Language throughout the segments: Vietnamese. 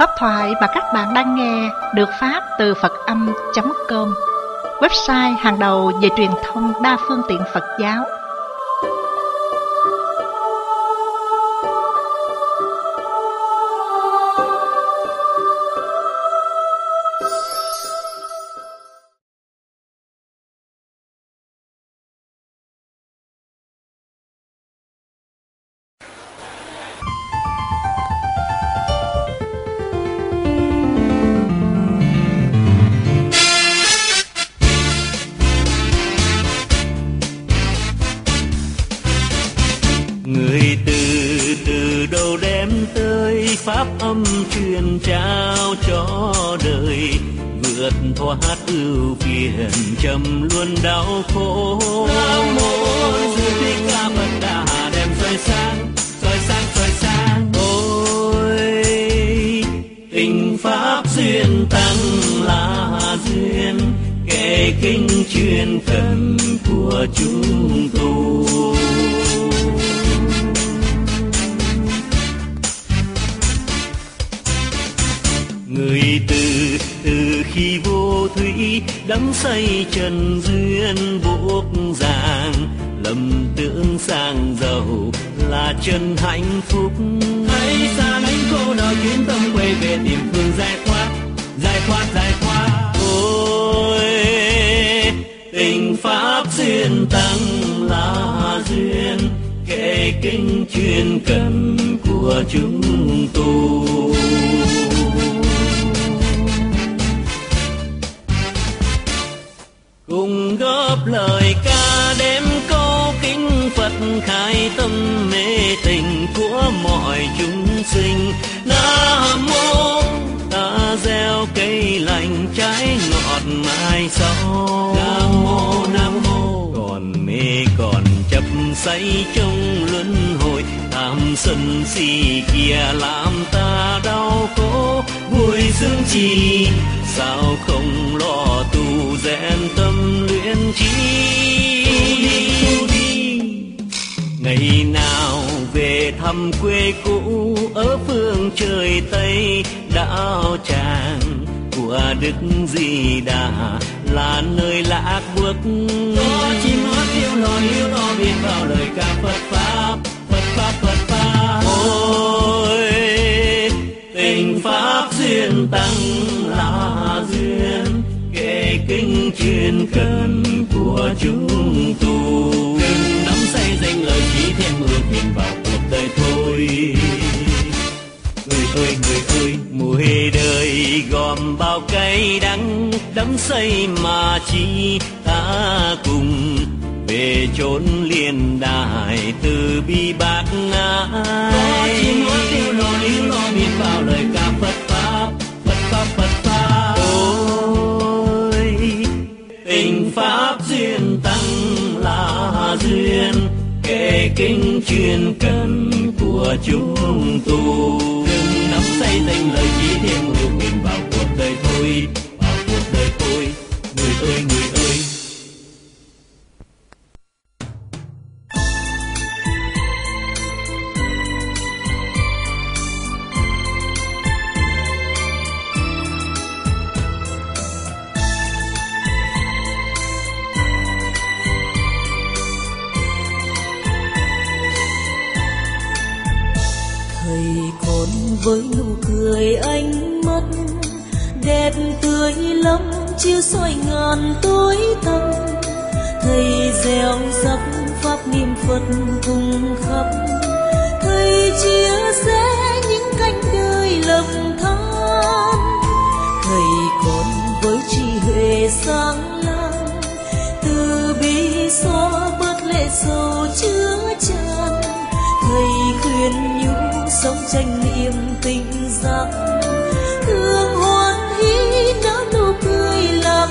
Pháp thoại mà các bạn đang nghe được phát từ Phật-âm.com, website hàng đầu về truyền thông đa phương tiện Phật giáo. Người từ đâu đem tới pháp âm truyền trao cho đời, vượt thoát ưu phiền trầm luôn đau khổ. Nam mô Sư Thích Ca Phật Đà đem soi sáng, soi sáng, soi sáng. Ôi tình pháp duyên tăng là duyên, kể kinh truyền cần của chúng tu. Người từ khi vô thủy đắm say trần duyên buộc ràng, lầm tưởng sang giàu là chân hạnh phúc. Hãy xa lánh khổ đau chuyến tâm quay về tìm phương giải thoát, giải thoát, giải thoát. Ôi tình pháp duyên tăng là duyên, kể kinh chuyên cần của chúng tu. Cùng góp lời ca đêm câu kính Phật, khai tâm mê tình của mọi chúng sinh. Nam mô ta gieo cây lành trái ngọt mai sau. Nam mô, nam mô còn mê còn chấp say trong luân hồi, tham sân si kia làm ta đau khổ. Vui sướng chi sao không lo tu rèn tâm luyện trí. Ngày nào về thăm quê cũ ở phương trời Tây, đạo tràng của Đức Di Đà là nơi lạc bước. Có chim hót hiu lo biết vào lời ca Phật pháp, Phật pháp, Phật pháp. Ôi tình pháp duyên tăng là duyên, kể kinh chuyên cần của chúng tu. Đừng đắm say danh lời chỉ thêm ưu phiền vào cuộc đời thôi. Người ơi, mùi đời gom bao cay đắng, đắm say mà chi ta cùng về chốn liên đài từ bi bác ái. Có chim hót hiu lo biết vào lời ca Phật pháp, Phật pháp, Phật pháp. Ôi tình pháp duyên tăng là duyên, kể kinh chuyên cần của chúng tu. Đừng nắm say danh lời chỉ thêm ưu phiền vào cuộc đời thôi, vào cuộc đời thôi. Người ơi, người ơi. Với nụ cười ánh mắt đẹp tươi lắm, chiếu soi ngàn tối tăm. Thầy gieo rắc pháp niệm Phật cùng khắp, thầy chia sẻ những cánh đời lầm than. Thầy còn với trí huệ sáng láng, từ bi xóa bớt lệ sầu chứa chan. Thầy khuyên nhủ sống tranh niệm tình giác, thương hoan hỷ nở nụ cười lạc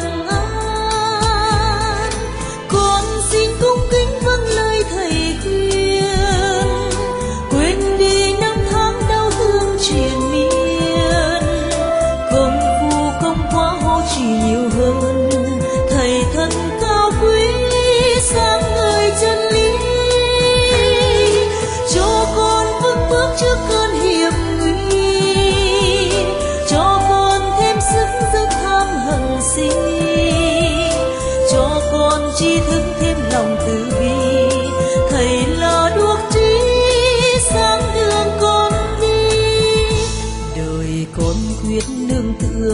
an. Con xin cung kính vâng lời thầy khuyên, quên đi năm tháng đau thương triền miên. Công phu công quá hô chỉ nhiều hơn, thầy thân cao quý sáng ngời chân lý. Cho con vững bước trước cơn hiểm nguy,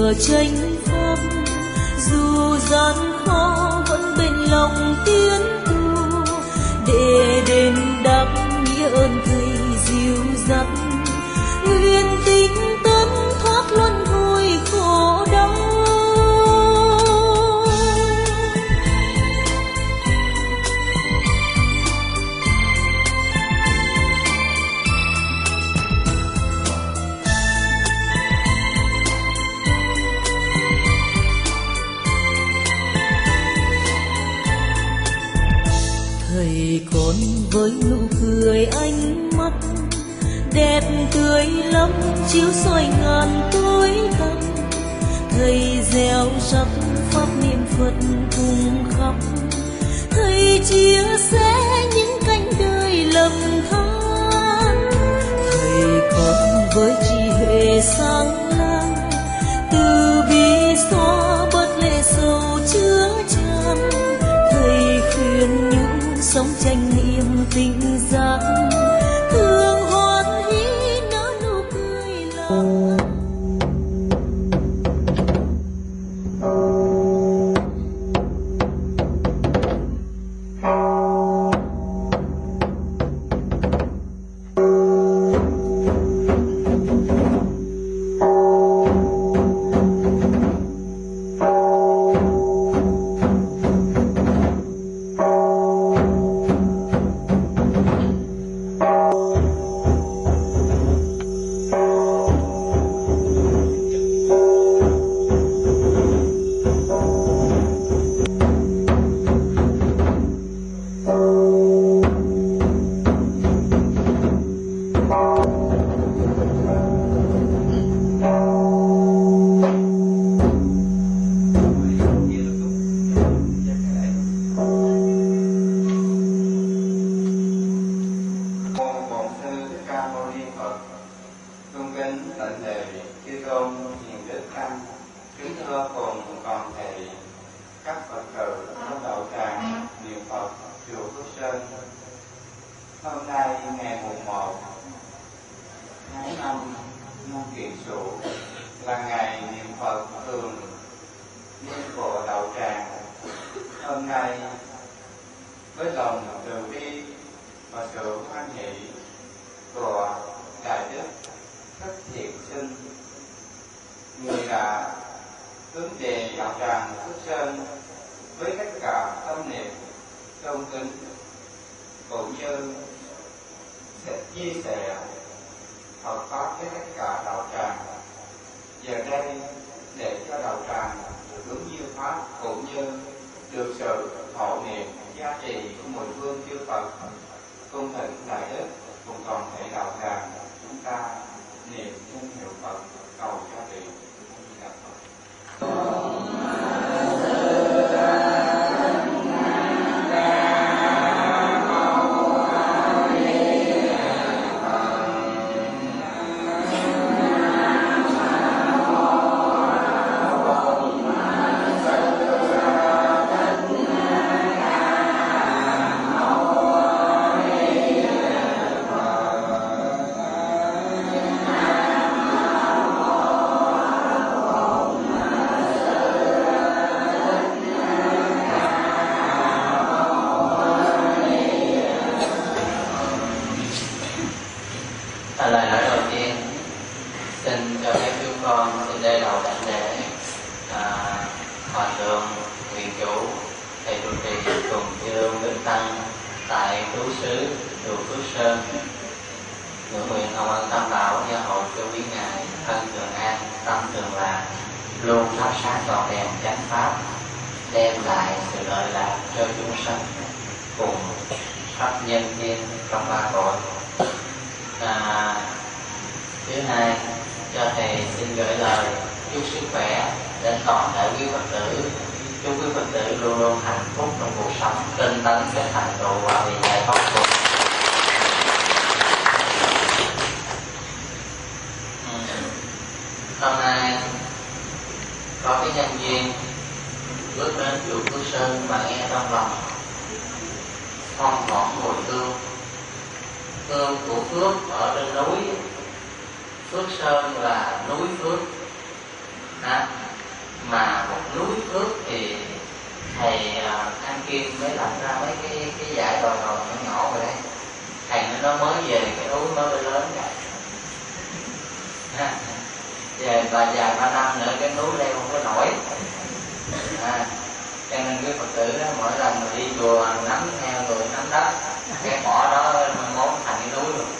vừa chánh pháp, dù gian khó vẫn bên lòng tiến tu, để đền đáp nghĩa ơn thầy dìu dắt, nguyện tinh tấn thoát luân hồi khổ đau. Thầy con với nụ cười ánh mắt đẹp tươi lắm chiếu soi ngàn tối tăm, thầy gieo rắc pháp niệm Phật cùng khắp, thầy chia sẻ những cánh đời lầm than. Thầy con với trí huệ sáng láng, từ bi xóa bớt lệ sầu chứa chan, thầy khuyên những sống chánh niệm tình giác, thương hoan hỷ nở nụ cười lòng. Hôm nay ngày mùng 1 tháng 5 năm Kỷ Sửu là ngày niệm Phật thường niên bộ Đậu Tràng. Hôm nay với lòng từ bi và sự hoan hỷ của Đại Đức Thích Thiện Sinh, người đã hướng về đạo tràng Phước Sơn với tất cả tâm niệm tôn kính, cũng như sẽ chia sẻ Phật pháp với tất cả đạo tràng. Giờ đây để cho đạo tràng được đúng như pháp, cũng như được sự hộ niệm giá trị của mười phương chư Phật, cung thỉnh Đại Đức cùng toàn thể đạo tràng chúng ta niệm danh hiệu Phật cầu giá trị. Lời nói đầu tiên xin cho phép chúng con xin đây đầu đảnh lễ hòa thượng nguyện chủ thầy trụ trì cùng chư Vinh Tăng tại trú xứ chùa Phước Sơn, ngưỡng nguyện hồng ân tam bảo gia hộ cho quý ngài thân thường an tâm thường lạc, luôn thắp sáng ngọn đèn chánh pháp, đem lại sự lợi lạc cho chúng sanh cùng khắp nhân thiên trong ba cõi. Thứ hai, cho thầy xin gửi lời chúc sức khỏe đến toàn thể quý Phật tử, chúc quý Phật tử luôn luôn hạnh phúc trong cuộc sống, tinh tấn để thành tựu và vì giải thoát cùng. Hôm nay có cái nhân duyên bước đến chùa Phước Sơn mà nghe trong lòng không còn mùi hương của phước ở trên núi. Phước Sơn là núi phước, mà một núi phước thì thầy An Kim mới làm ra mấy cái giải đòi nhỏ nhỏ rồi đấy. Thầy nó mới về cái núi mới lớn rồi. Về và dài 3 năm nữa cái núi leo không có nổi. Cho nên cái Phật tử đó mỗi lần mà đi chùa nắm theo người nắm đất, cái mỏ đó mốt thành cái núi luôn.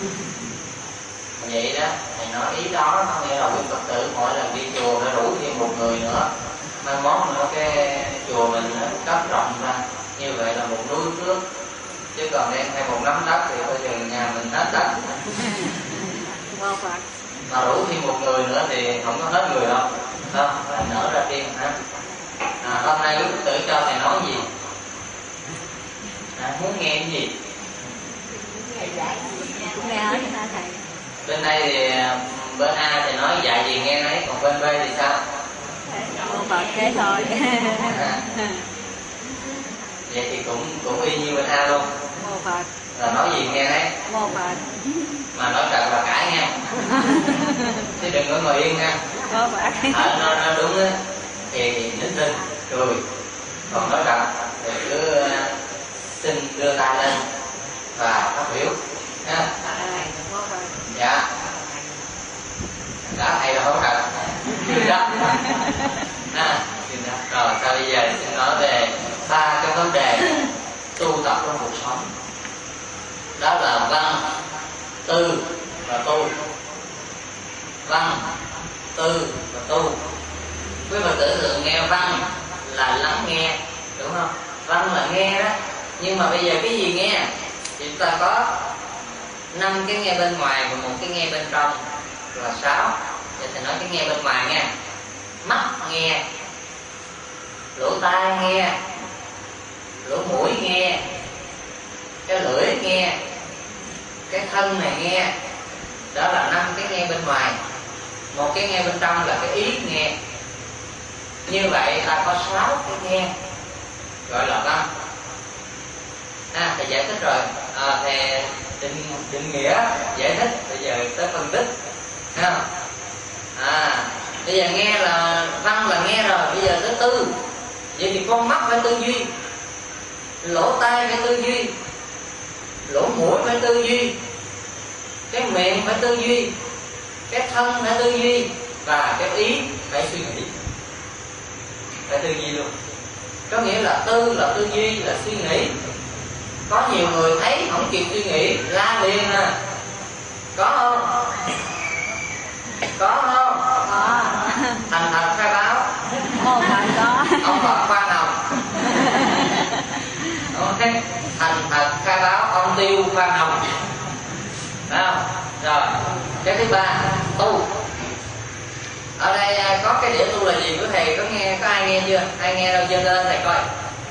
Vậy đó, thầy nói ý đó nó nghĩa là quý Phật tử mỗi lần đi chùa phải rủ thêm một người nữa, mai mốt nữa cái chùa mình nó cấp rộng ra, như vậy là một núi phước. Chứ còn đem theo một nắm đất thì bây giờ nhà mình hết đất. Mà rủ thêm một người nữa thì không có hết người đâu, không, là nở ra tiên ha. Hôm nay quý Phật tử cho thầy nói gì? Muốn nghe cái gì? Nghe hết hả thầy? Bên đây thì bên A thì nói dạy gì nghe nấy, còn bên B thì sao? Mô Phật thế thôi. Vậy thì cũng y như bên A luôn. Mô Phật. Là nói gì nghe nấy. Mô Phật. Mà nói trật là cãi nha. Chứ đừng có ngồi yên nha. Mô Phật. Nó đúng á thì nín thinh cười, còn nói trật thì cứ xin đưa tay lên và phát biểu nha. Dạ. Đã thầy là hỗ trợ. Đó. Rồi sau bây giờ xin nói về 3 cái vấn đề tu tập trong cuộc sống. Đó là văn, tư và tu. Văn, tư và tu. Quý Phật tử thường nghe văn là lắng nghe, đúng không? Văn là nghe đó. Nhưng mà bây giờ cái gì nghe? Thì chúng ta có 5 cái nghe bên ngoài và 1 cái nghe bên trong là 6. Vậy thì nói cái nghe bên ngoài nha. Mắt nghe, lỗ tai nghe, lỗ mũi nghe, cái lưỡi nghe, cái thân này nghe. Đó là 5 cái nghe bên ngoài. 1 cái nghe bên trong là cái ý nghe. Như vậy ta có 6 cái nghe gọi là văn. Thầy giải thích rồi. Thầy định nghĩa giải thích, bây giờ tới phân tích. Bây giờ nghe là văn là nghe rồi, bây giờ tới tư. Vậy thì con mắt phải tư duy, lỗ tai phải tư duy, lỗ mũi phải tư duy, cái miệng phải tư duy, cái thân phải tư duy, và cái ý phải suy nghĩ. Phải tư duy luôn. Có nghĩa là tư là tư duy, là suy nghĩ. Có nhiều người thấy không kịp suy nghĩ la liền à. Có không? Có không? Có. Thành thật khai báo. Mô Phật có. Ông Phật khoan hồng. Ok. Thành thật khai báo ông Tiêu khoan hồng. Phải không? Rồi. Cái thứ 3, tu. Ở đây có cái đĩa tu là gì của thầy, có ai nghe chưa? Ai nghe đâu, giơ lên thầy coi.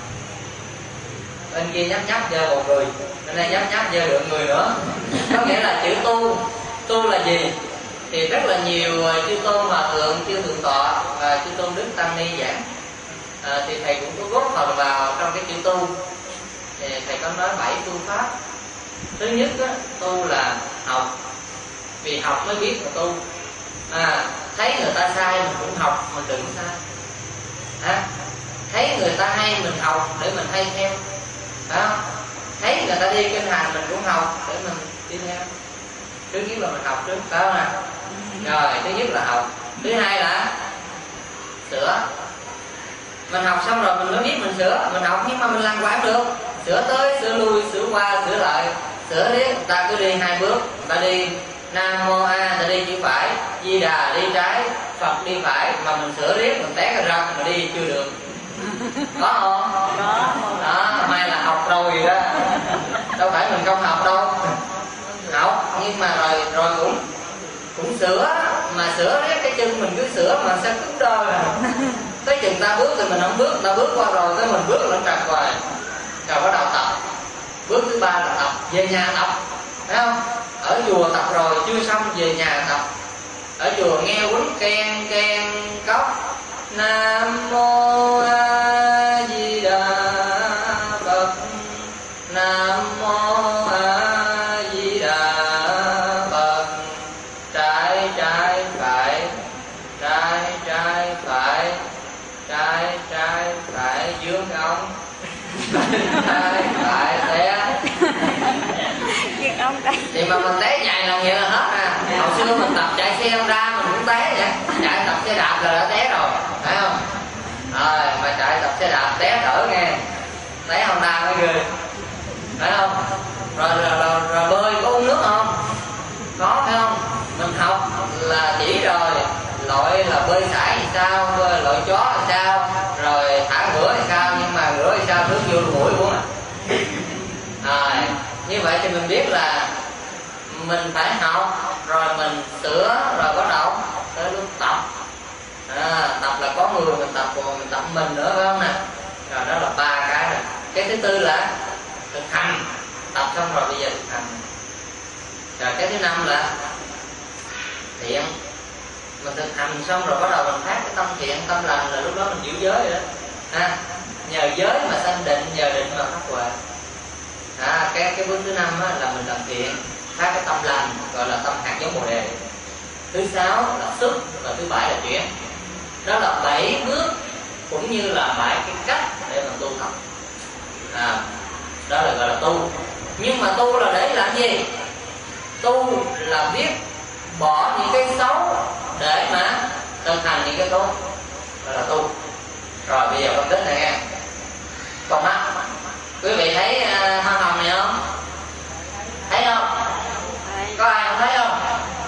Bên kia nhấp giơ một người, bên đây nhấp giơ được người nữa. Có nghĩa là chữ tu là gì? Thì rất là nhiều chư tôn hòa thượng, chư thượng tọa và chư tôn đức tăng ni giảng, thì thầy cũng có góp phần vào trong cái chữ tu. Thì thầy có nói 7 phương pháp. Thứ nhất đó, tu là học, vì học mới biết là tu. Thấy người ta sai mình cũng học, mình đừng sai. Thấy người ta hay mình học để mình hay theo. Thấy người ta đi kinh hành mình cũng học để mình đi theo. Thứ nhất là mình học trước, phải không nào? Rồi, thứ nhất là học. Thứ hai là sửa. Mình học xong rồi mình mới biết mình sửa. Mình học nhưng mà mình làm hoài được. Sửa tới, sửa lui, sửa qua, sửa lại. Sửa đi, người ta cứ đi 2 bước. Người ta đi Nam Mô A, người ta đi chữ phải, Di Đà đi trái, Phật đi phải. Mà mình sửa riết, mình té ra mà đi chưa được. Có không? Có. Đó, may là học rồi đó. Đâu phải mình không học đâu. Học nhưng mà rồi cũng sửa. Mà sửa đấy, cái chân mình cứ sửa mà sao cứng đơ à. Tới chừng ta bước thì mình không bước, ta bước qua rồi tới mình bước là nó trật hoài. Rồi bắt đầu tập. Bước thứ 3 là tập, về nhà tập. Thấy không? Ở chùa tập rồi chưa xong về nhà tập. Ở chùa nghe quýnh keng cốc Nam Mô A Di Đà Phật, Nam Mô A Di Đà Phật. Trái phải, trái phải, Tại té Chuyện ông đây. thì mà mình té vài lần vậy là hết à. Hồi xưa mình tập chạy xe Honda mình cũng té vậy, chạy tập xe đạp là đã té rồi, phải không? Mà chạy tập xe đạp té đỡ nghe, té Honda mới ghê, phải không? Rồi bơi có uống nước không? Có, phải không? Mình học là chỉ rồi loại là bơi sải thì sao, loại chó thì sao, rồi thả ngửa thì sao, nhưng mà ngửa thì sao nước vô mũi uống à. Như vậy thì mình biết là mình phải học rồi mình sửa rồi bắt đầu tới lúc tập. Tập là có người mình tập, rồi mình tập mình nữa, phải không nè? Rồi đó là 3 cái rồi. Cái thứ tư là thực hành, tập xong rồi bây giờ thực hành. Rồi cái thứ 5 là thiện. Mình thực hành xong rồi bắt đầu mình phát cái tâm thiện, tâm lành, là lúc đó mình giữ giới rồi đó. Nhờ giới mà sanh định, nhờ định mà phát huệ. Cái bước thứ 5 là mình làm thiện, phát cái tâm lành, gọi là tâm hạt giống bồ đề. Thứ 6 là xuất, và thứ 7 là chuyển. Đó là 7 bước cũng như là 7 cái cách để mình tu tập. Đó là gọi là tu. Nhưng mà tu là để làm gì? Tu là biết bỏ những cái xấu để mà thực hành những cái tốt, đó là tu. Rồi bây giờ phân tích này nghe. Con mắt, quý vị thấy hoa hồng này không? Thấy không? Có ai không thấy không?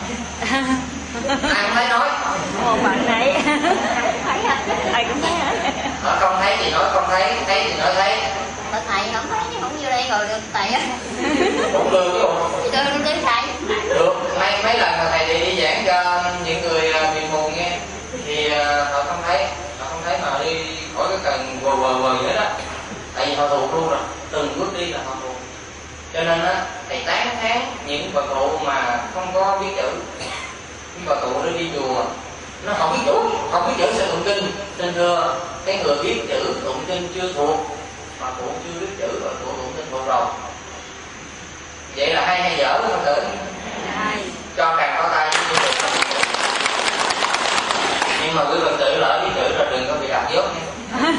Ai không thấy nói? Ồ, bạn này thấy hả? Thầy cũng thấy hả? Không thấy thì nói không thấy, thấy thì nói thấy. Mà thầy không thấy chứ không vô đây rồi được thầy á. Cũng được chứ bộ. Được luôn đến thầy. Được, mấy lần mà thầy đi giảng cho những người bị mù nghe thì họ không thấy mà đi khỏi cái cần quờ vậy đó. Tại vì họ thuộc luôn rồi, từng bước đi là họ thuộc. Cho nên á, thầy tán thán những bà cụ mà không có biết chữ. Những bà cụ nó đi chùa, nó không biết chữ sẽ tụng kinh. Nên thưa, cái người biết chữ tụng kinh chưa thuộc, bà cụ chưa biết chữ và cụ tụng kinh thuộc rồi. Vậy là hay dở không tử? Cho càng có tay chứ được không? Nhưng mà quý Phật tử lỡ biết chữ rồi đừng có bị đặt dốt nha.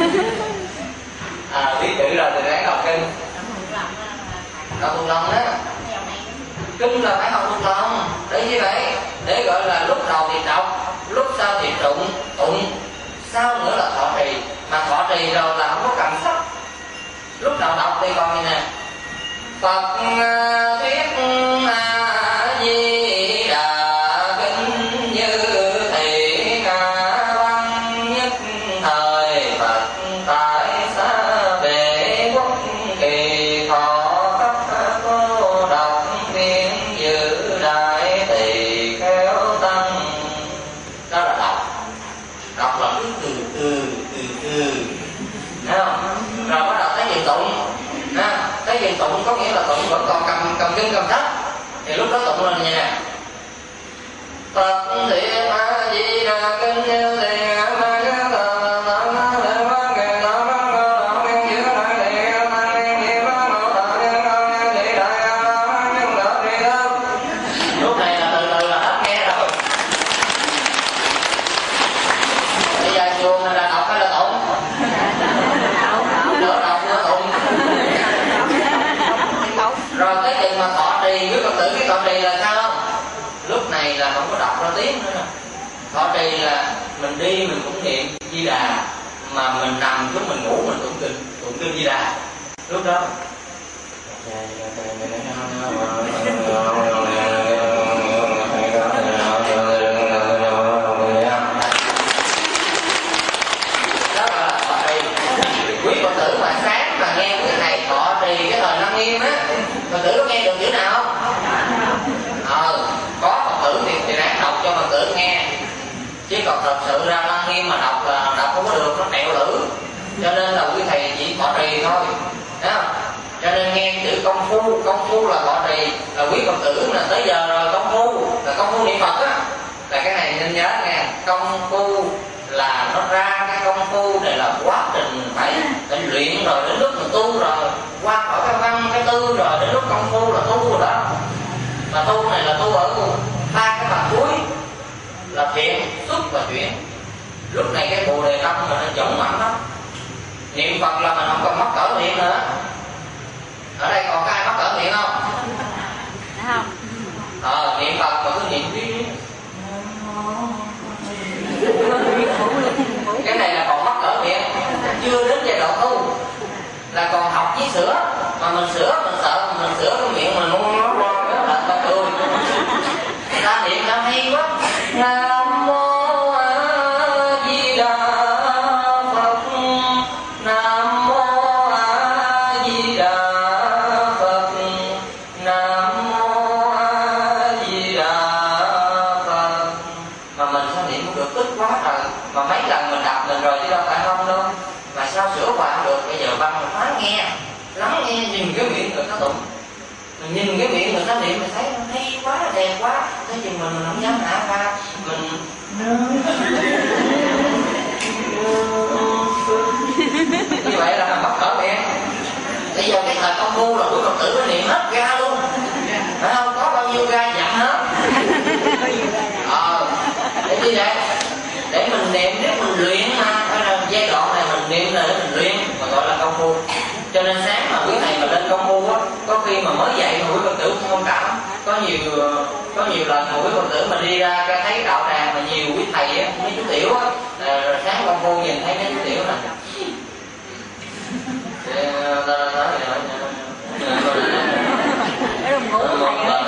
Biết chữ rồi thì ráng đọc kinh. Đọc thuộc lòng đó. Kinh là phải học thuộc lòng. Để như vậy, để gọi là lúc đầu thì đọc, lúc sau thì tụng, sau nữa là thọ trì. Mà thọ trì rồi là không có cần sách. Lúc đầu đọc thì còn như nè: Phật thuyết Di Đà kinh như thị ca văn nhất thời Phật tại xa bể quốc kỳ thọ cấp cô độc viên giữ đại tỳ kheo tăng. Đó là đọc là cứ từ thấy không? Rồi bắt đầu tới gì tụng. Cái gì tụng có nghĩa là tụng vẫn còn cầm kinh cầm sách thì lúc đó tụng lên nha: Phật thiện Di Đà kinh như thị lúc này là từ là hết nghe rồi. Bây giờ chuông là đọc hay là tụng? Đỡ đọc nữa tụng. Rồi cái chừng mà thọ trì, quý Phật tử cái thọ trì là sao không? Lúc này là không có đọc ra tiếng nữa. Thọ trì là mình đi mình cũng niệm Di Đà, mà mình nằm lúc mình ngủ mình tụng kinh Di Đà. Lúc đó quý Phật tử mà sáng mà nghe cái thầy thọ trì cái thời Lăng Nghiêm á, Phật tử có nghe được chữ nào không? Có Phật tử thì ráng đọc cho Phật tử nghe, chứ còn thật sự ra Lăng Nghiêm mà đọc là đọc không có được, nó tẹo lử. Cho nên là quý thầy chỉ thọ trì thôi, thấy không? Cho nên nghe chữ công phu là thọ trì, là quý Phật tử là tới giờ rồi công phu là công phu niệm Phật á, là cái này nên nhớ nghe. Công phu là nó ra cái công phu này là quá trình phải luyện rồi, đến lúc mình tu rồi qua khỏi cái văn cái tư rồi đến lúc công phu là tu rồi đó. Mà tu này là tu ở ba cái mặt cuối là thiện, xuất và chuyển. Lúc này cái bồ đề tâm mình nó dũng mạnh lắm. Niệm Phật là mình không còn mắc cỡ niệm, miệng nữa. Ở đây còn có ai mắc cỡ miệng không? Không. Niệm Phật mà cứ niệm đi. Cái này là còn mắc cỡ miệng, chưa đến giai đoạn tu, là còn học với sửa. Mà mình sửa, mình sợ mình sửa cái miệng mình muốn nó thật là cười. Người ta niệm nó hay quá. Nam mô A Di Đà Phật, Nam mô A Di Đà Phật, Nam mô A Di Đà Phật. Mà mình sao niệm không được, tức quá trời. Mà mấy lần mình đọc mình rồi chứ đâu phải không đâu. Mà sao sửa hoài không được. Bây giờ văn mình phải nghe, lắng nghe, nhìn cái miệng người ta tụng. Mình nhìn cái miệng người ta niệm mình thấy nó hay quá, đẹp quá. Thế thì mình không dám hạ ra. Mình như vậy là bắt cỡ miệng. Bây giờ cái thời công phu là quý Phật tử nó niệm hết ra luôn, phải không? Có bao nhiêu ra dặn hết. Để như vậy, để mình niệm, nếu mình luyện mà giai đoạn này mình niệm là để mình luyện, mà gọi là công phu. Cho nên sáng mà quý thầy mà lên công phu á, có khi mà mới dạy mà quý Phật tử không cảm. Có nhiều lần mà quý Phật tử mà đi ra cái thấy đạo tràng mà nhiều quý thầy á, mấy chú tiểu á, rồi sáng công phu nhìn thấy mấy chú tiểu này. Cái đồng ngủ của thầy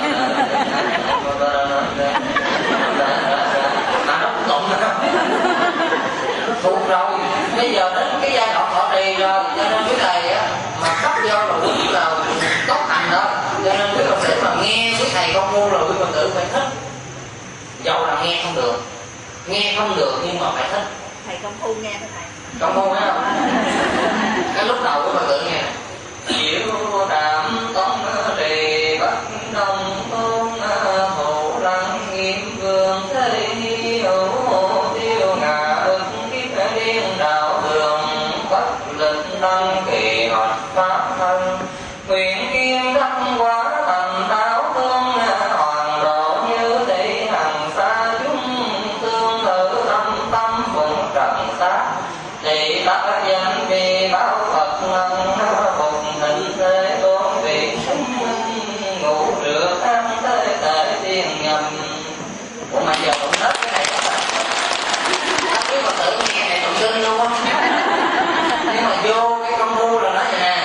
nó cũng tụng nữa. Thuộc rồi, bây giờ đến cái giai đoạn thọ trì rồi, cho nên quý thầy á mà cấp vô là quý là tốt thành đó. Cho nên quý Phật tử mà nghe quý thầy công phu là quý Phật tử phải thích. Dầu là nghe không được nhưng mà phải thích. thầy công phu nghe thôi thầy. Công phu thấy không? Cái lúc đầu quý Phật tử nghe diệu đạm tông trì bắc đông tôn thủ lăng nghiêm vương thế hữu tiêu ngà ức kiếp điên đạo đường bất lịch đăng kỳ hoạt pháp thân nguyện kiên đắc quá thành đạo tương hoàng độ như thị hằng xa chúng tương tự tâm tâm phụng trần sát thì tác danh vì báo Phật ngân phục hình thế tôn vị sinh ngủ rửa ăn thế tệ tiên nhầm. Ủa mà giờ cũng hết cái này rồi. Các quý Phật tử nghe này tụng kinh luôn á. Nhưng mà vô cái công phu là nói vậy nè.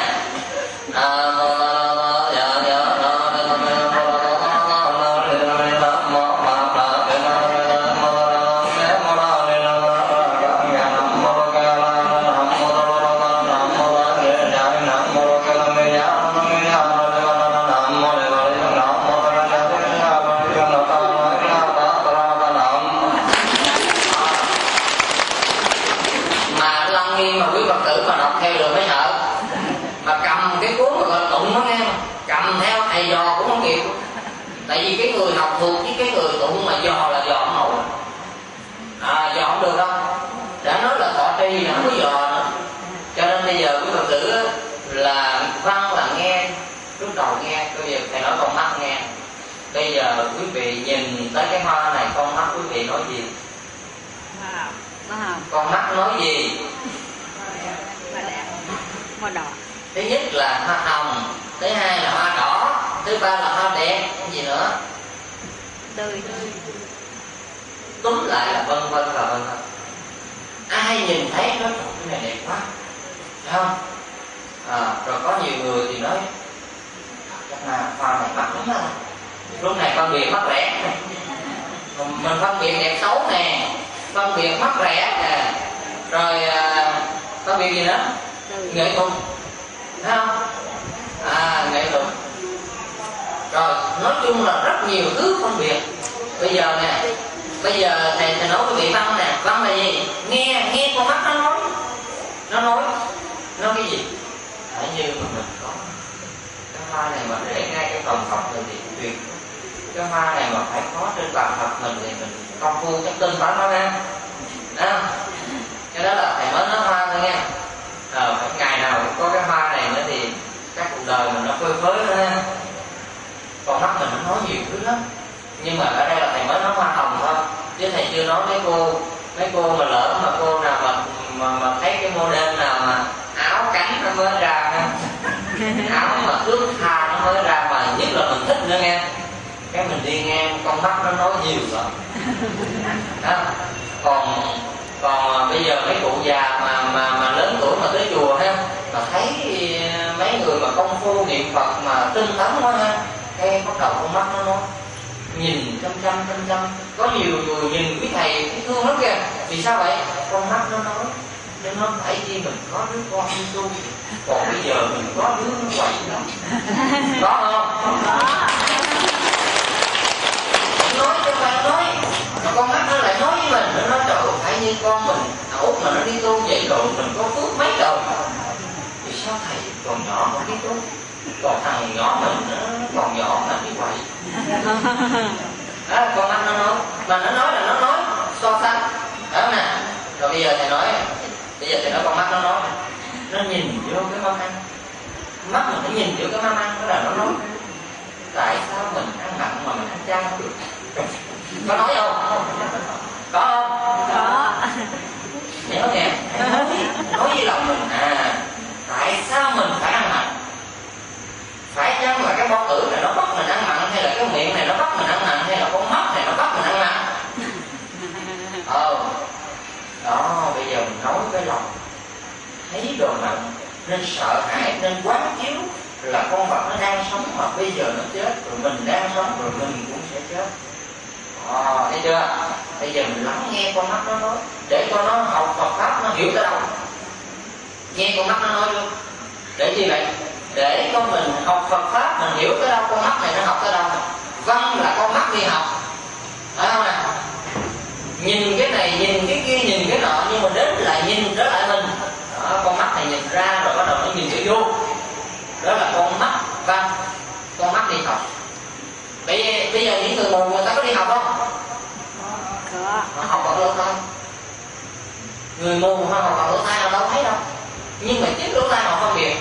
Tại vì cái người học thuộc với cái người tụng mà dò là dò không nổi. Dò không được đâu. Đã nói là thọ trì là không có dò nữa. Cho nên bây giờ quý Phật tử là văn là nghe. Lúc đầu nghe, bây giờ thầy nói con mắt nghe. Bây giờ quý vị nhìn tới cái hoa này, con mắt quý vị nói gì? Con mắt nói gì? Hoa đỏ. Thứ nhất là hoa hồng, thứ hai là hoa đỏ, thứ ba là hoa đẹp, cái gì nữa? Tươi. Túm lại là vân vân và vân vân. Ai nhìn thấy nói cái này đẹp quá, phải không? Rồi có nhiều người thì nói chắc là hoa này mắc lắm á. Lúc này phân biệt mắc rẻ này. Mình phân biệt đẹp xấu nè, phân biệt mắc rẻ nè, rồi phân biệt gì nữa? Nghệ thuật, thấy không? Nghệ thuật. Rồi nói chung là rất nhiều thứ phân biệt. Bây giờ nè, bây giờ thầy nói với vị văn nè, văn là gì? Nghe con mắt nó nói cái gì? Hãy như mà mình có cái hoa này mà để ngay cái phòng học mình thì tuyệt. Cái hoa này mà phải có trên bàn học mình thì mình công phu chắc tin phải nó nha. Cái đó là thầy mới nói hoa thôi nha. Ngày nào cũng có cái hoa này nữa thì các cuộc đời mình nó phơi phới nữa nha. Con mắt mình nó nói nhiều thứ lắm. Nhưng mà ở đây là thầy mới nói hoa hồng thôi, chứ thầy chưa nói mấy cô mà lỡ mà cô nào mà thấy cái model nào mà áo cánh nó mới ra ha, áo mà ướt tha nó mới ra, mà nhất là mình thích nữa nghe, cái mình đi ngang con mắt nó nói nhiều lắm đó. Còn bây giờ mấy cụ già mà lớn tuổi mà tới chùa ha, mà thấy mấy người mà công phu niệm Phật mà tinh tấn quá ha, cái bắt đầu con mắt nó nói nhìn chăm, có nhiều người nhìn quý thầy thấy thương lắm kìa. Vì sao vậy? Con mắt nó nói nên nó phải chi mình có đứa con đi tu, còn bây giờ mình có đứa nó quậy lắm. Có không? Nói cho bạn nói, mà con mắt nó lại nói với mình, nó nói trời phải như con mình út mà nó đi tu vậy rồi mình có phước mấy đầu. Vì sao thầy còn nhỏ mà đi tu, còn thằng nhỏ mình nó còn nhỏ mà đi quậy. Đó, con mắt nó nói, mà nó nói là nó nói so sánh, đó nè. Rồi bây giờ thầy nói con mắt nó nói, nó nhìn vô cái mâm ăn, mắt mình nó nhìn vô cái mâm ăn, đó là nó nói tại sao mình ăn mặn mà mình ăn chay không được. Có nói không? Có không? Có. Nhớ nghe, nói với lòng mình tại sao mình phải ăn mặn? Phải chăng là cái bao tử này nó bắt mình ăn mặn, hay là cái miệng này nó bắt mình ăn mặn, hay là con mắt này nó bắt mình ăn mặn? Đó, bây giờ mình nói với lòng, thấy đồ mặn nên sợ hãi, nên quán chiếu là con vật nó đang sống mà bây giờ nó chết, rồi mình đang sống rồi mình cũng sẽ chết. Thấy chưa? Bây giờ mình lắng nghe con mắt nó nói, để cho nó học Phật pháp nó hiểu tới đâu. Nghe con mắt nó nói luôn. Để chi vậy? Để cho mình học Phật pháp mình hiểu tới đâu, con mắt này nó học tới đâu. Văn là con mắt đi học, phải không nè? Nhìn cái này, nhìn cái kia, nhìn cái nọ, nhưng mà đến lại nhìn trở lại mình. Đó, con mắt này nhìn ra rồi bắt đầu nó nhìn chữ vô. Đó là con mắt văn, con mắt đi học. Bây giờ những người mù người ta có đi học không? Có. Họ học bằng lỗ tai. Người mù họ học bằng lỗ tai, họ đâu thấy đâu. Nhưng mà chiếc lỗ tai họ phân biệt.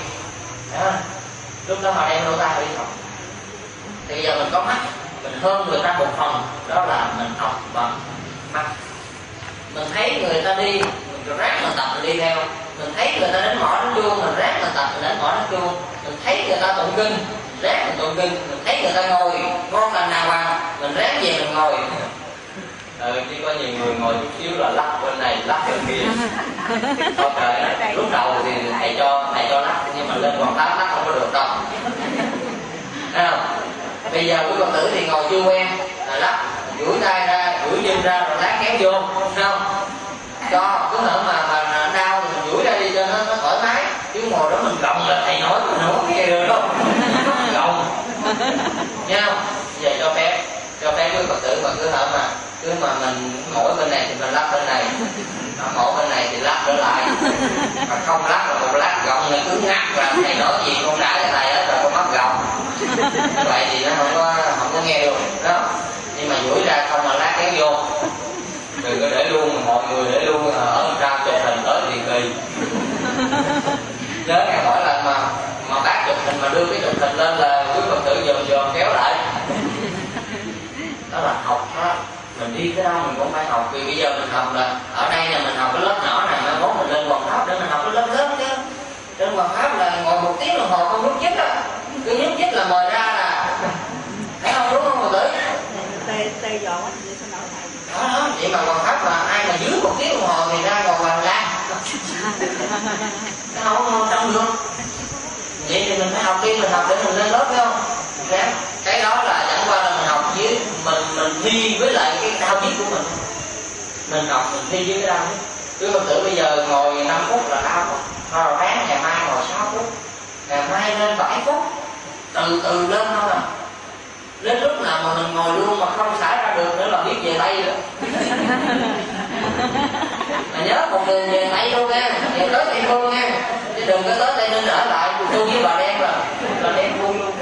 Lúc đó họ đem lỗ tai đi học. Thì bây giờ mình có mắt, mình hơn người ta một phần, đó là mình học bằng mắt. Mình thấy người ta đi, mình ráng mình tập mình đi theo. Mình thấy người ta đánh mõ đánh chuông, mình ráng mình tập mình đánh mõ đánh chuông. Mình thấy người ta tụng kinh, ráng mình tụng kinh. Mình thấy người ta ngồi ngon lành đàng hoàng, mình ráng về mình ngồi. Chứ có nhiều người ngồi chút xíu là lắc bên này lắc bên kia. Ok, lúc đầu thì thầy cho lắc, nhưng mà lên còn lắc không có được đâu. Thấy không? Bây giờ quý Phật tử thì ngồi chưa quen là lắc, duỗi tay ra, duỗi chân ra rồi lát kéo vô, thấy không? Cho cứ nữa mà đau thì mình duỗi ra đi cho nó thoải mái, chứ ngồi đó mình gồng là thầy nói mình không có nghe được đâu. Gồng nha không? Giờ cho phép quý Phật tử mà cứ mà mình mỗi bên này thì mình lắc bên này, mỗi bên này thì lắc trở lại, mà không lắc là một lát gồng này cứ ngắt là thầy nói gì con trả cái thầy hết rồi con mất gồng. Vậy thì nó không có nghe được đó. Nhưng mà duỗi ra không mà lát kéo vô, đừng có để luôn, mọi người để luôn ở trong chụp hình tới thì kỳ. Nhớ nghe hỏi là mà bác chụp hình mà đưa cái chụp hình lên là quý Phật tử dòm kéo lại. Đó là học đó. Mình đi tới đâu mình cũng phải học. Vì bây giờ mình học là ở đây là mình học cái lớp nhỏ này, mai mốt mình lên Hoàng Pháp để mình học cái lớp lớn chứ. Trên Hoàng Pháp là ngồi 1 tiếng đồng hồ không nhúc nhích á, cứ nhúc nhích là mời ra là thấy không, đúng không Phật tử? Tê dọn á, vậy sao nói thầy? Đó, vậy mà Hoàng Pháp là ai mà dưới 1 tiếng đồng hồ thì ra ngồi hoàng lan. Không trong được. Vậy thì mình phải học đi, mình học để mình lên lớp phải không? Cái đó là chẳng qua là mình học với mình thi với lại cái đau nhức của mình. Mình học mình thi với cái đau nhức. Cứ Phật tử bây giờ ngồi 5 phút là đau rồi, rồi ráng ngày mai ngồi 6 phút, ngày mai lên 7 phút, từ từ lên thôi à. Đến lúc nào mà mình ngồi luôn mà không xả ra được nữa là biết về Tây rồi. Mà nhớ một đường về Tây luôn nha, về tới Tây Phương nha, chứ đừng có tới Tây Ninh ở lại tu với bà đen là đen vui luôn.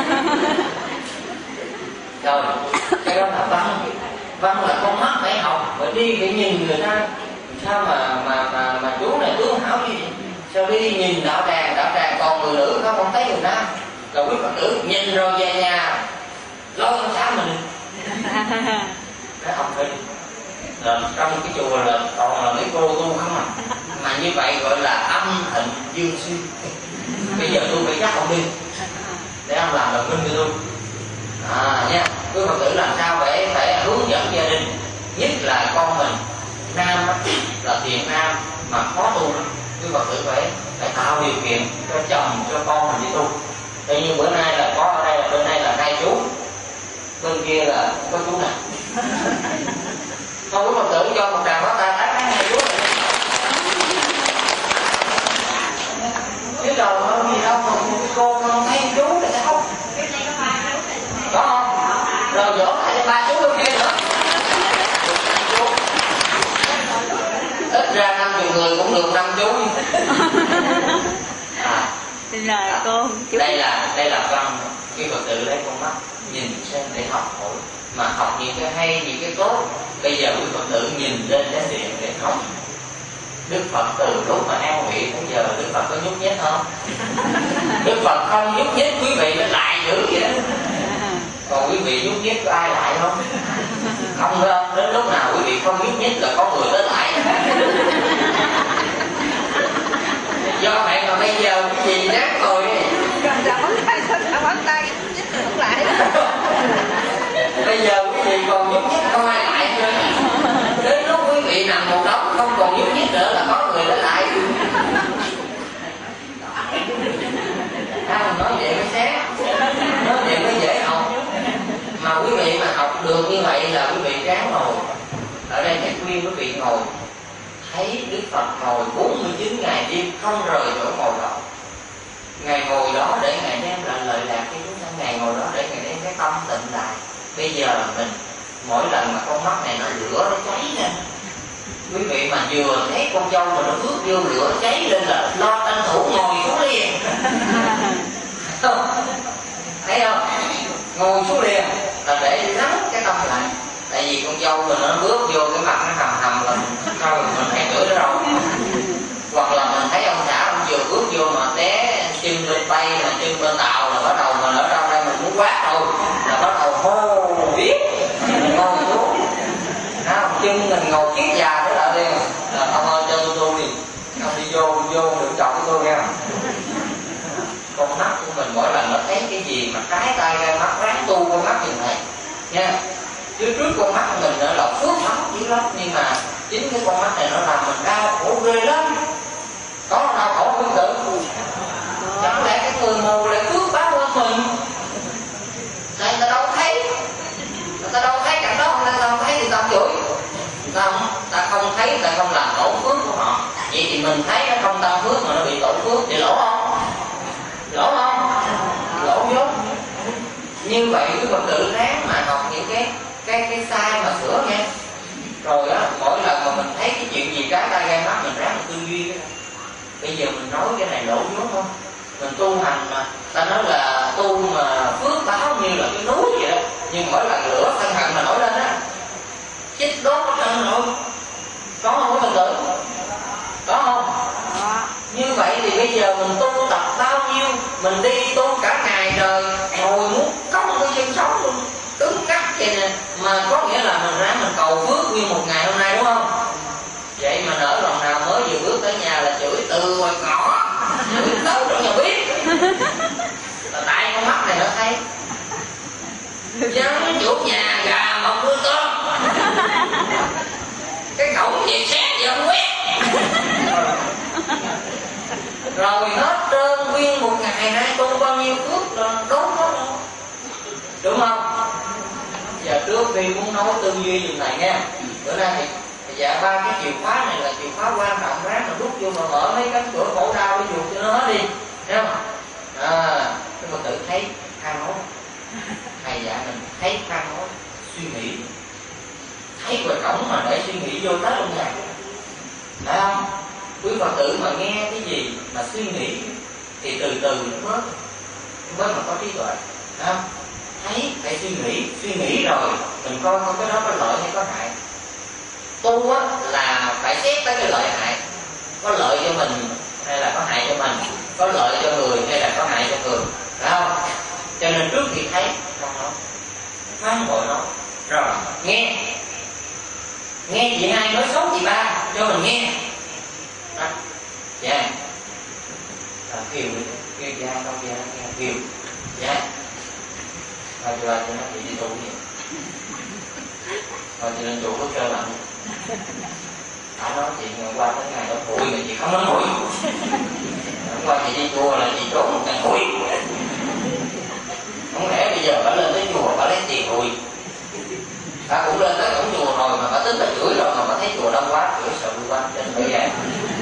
Rồi, cái đó là văn là con mắt phải học, phải đi phải nhìn người ta. Sao mà chú này tướng hảo như vậy? Sao đi nhìn đạo tràng còn người nữ không thấy người nam? Rồi quý Phật tử nhìn rồi về nhà lôi con sáng mình cái học hình là trong cái chùa là còn là mấy cô tu không à, mà như vậy gọi là âm thịnh dương suy. Bây giờ tôi phải dắt ông đi để ông làm đồng minh cho tôi. Nha, quý Phật tử làm sao phải hướng dẫn gia đình, nhất là con mình nam là thiện nam mà khó tu, quý Phật tử phải tạo điều kiện cho chồng cho con mình đi tu. Tự nhiên bữa nay là có ở đây là bên đây là 2 chú, bên kia là có chú này. Con quý Phật tử cho một tràng pháo tay tán 2 chú này. Chứ đầu nó gì đâu mà cô không thấy chú thì sẽ khóc. Có không? Rồi dỗ lại 3 chú bên kia nữa. Ít ra 50 người cũng được 5 chú. Rồi cô đây là văn khi Phật tử lấy con mắt nhìn xem để học hỏi, mà học những cái hay, những cái tốt. Bây giờ quý Phật tử nhìn lên cái điện để học. Đức Phật từ lúc mà an vị tới giờ Đức Phật có nhúc nhích không? Đức Phật không nhúc nhích, quý vị nó lại dữ vậy đó. Còn quý vị nhúc nhích có ai lại không? Không đâu, đến lúc nào quý vị không nhúc nhích là có người tới lại. Do vậy mà bây giờ quý vị ráng ngồi đi. bắt tay nhích lại. Bây giờ quý vị còn nhúc nhích không ai lại nữa. Đến lúc quý vị nằm một đống không còn nhúc nhích nữa là có người tới lại. Nói vậy mới sáng, nói vậy mới dễ học. Mà quý vị mà học được như vậy là quý vị ráng ngồi. Ở đây thầy khuyên quý vị ngồi, thấy Đức Phật ngồi 49 ngày đêm không rời chỗ ngồi đó. Ngài ngồi đó để Ngài đem lại lợi lạc cho chúng sanh. Ngài ngồi đó để Ngài đem cái tâm tịnh lại. Bây giờ mình mỗi lần mà con mắt này nó lửa nó cháy lên, quý vị mà vừa thấy con dâu mà nó bước vô lửa cháy lên là lo tranh thủ ngồi xuống liền. Thấy không? Ngồi xuống liền là để lắng cái tâm lại. Tại vì con dâu mình nó bước vô cái mặt nó hầm hầm là thôi mình hay chửi nó rồi. Hoặc là mình thấy ông xã ông vừa bước vô mà té chân bên tay mà chân bên tàu là bắt đầu mình ở trong đây mình muốn quát thôi là bắt đầu hô biết ngồi xuống. Chân mình ngồi kiết già thế lại liền là ông ơi cho tôi đi, ông đi vô đừng chọc với tôi nha. Con mắt của mình mỗi lần nó thấy cái gì mà trái tay ra mắt ráng tu con mắt như vậy nha. Chứ trước con mắt mình nó là phước lắm dữ lắm, nhưng mà chính cái con mắt này nó làm mình đau khổ ghê lắm. Có đau khổ tương tự. Chẳng lẽ cái người mù lại phước báo qua mình? Tại người ta đâu thấy, người ta đâu thấy cảnh đó, người ta không thấy thì ta chửi. Ta không thấy, ta không làm tổn phước của họ. Vậy thì mình thấy nó không tăng phước mà nó bị tổn phước thì lỗ không? Lỗ không? Lỗ vốn. Như vậy cái Phật tử ráng mà học những cái sai mà sửa nha. Rồi á, mỗi lần mà mình thấy cái chuyện gì trái tay gai mắt mình ráng mình tư duy cái này. Bây giờ mình nói cái này lỗ vốn không? Mình tu hành mà ta nói là tu mà phước báo như là cái núi vậy đó. Nhưng mỗi lần lửa sân hận mà nổi lên á, chích đốt hết trơn rồi. Có không có Phật tử? Có không? Như vậy thì bây giờ mình tu tập bao nhiêu, mình đi tu cả ngày trời, ngồi muốn cong cái chân sống luôn, cứng cắt vậy nè, mà có nghĩa là mình ráng mình cầu phước nguyên một ngày hôm nay đúng không? Vậy mà nỡ lòng nào mới vừa bước tới nhà là chửi từ ngoài ngõ, chửi tới trong nhà biết, là tại con mắt này nó thấy. Dám chủ nhà gà mọc đứa con, cái cổng gì xét gì không quét. Rồi hết trơn nguyên một ngày nay tu bao nhiêu phước rồi đốt hết đâu. Đúng không? Giờ trước đi muốn nói tư duy như này nha. Bữa nay thì dạ 3 cái chìa khóa này là chìa khóa quan trọng, ráng mà rút vô mà mở mấy cánh cửa khổ đau để chuột cho nó hết đi. Thấy không? Nhưng mà tự thấy khai nói. Thầy dạ mình thấy khai nói, suy nghĩ. Thấy vào cổng mà để suy nghĩ vô tới trong ngày. Phải không? Quý Phật tử mà nghe cái gì mà suy nghĩ thì từ từ nó mới mà có trí tuệ. Phải không? Thấy phải suy nghĩ rồi mình coi coi cái đó có lợi hay có hại. Tu á là phải xét tới cái lợi hại, có lợi cho mình hay là có hại cho mình, có lợi cho người hay là có hại cho người, phải không? Cho nên trước khi thấy không nói, phán bội nói rồi nghe chị hai nói xấu chị ba cho mình nghe. Dạ. Kêu kêu cha không cha nghe kêu cha rồi cho nó bị đi tu gì rồi cho nên chủ có kêu bạn phải nói chuyện ngày qua tới ngày đó hụi mà chị không nói hụi hôm qua chị đi chùa là chị trốn một ngày hụi không lẽ bây giờ bà lên tới chùa bà lấy tiền hụi bà cũng lên tới cổng chùa rồi mà bà tính là chửi rồi mà bà thấy chùa đông quá chửi sợ vui quá cho nên phải về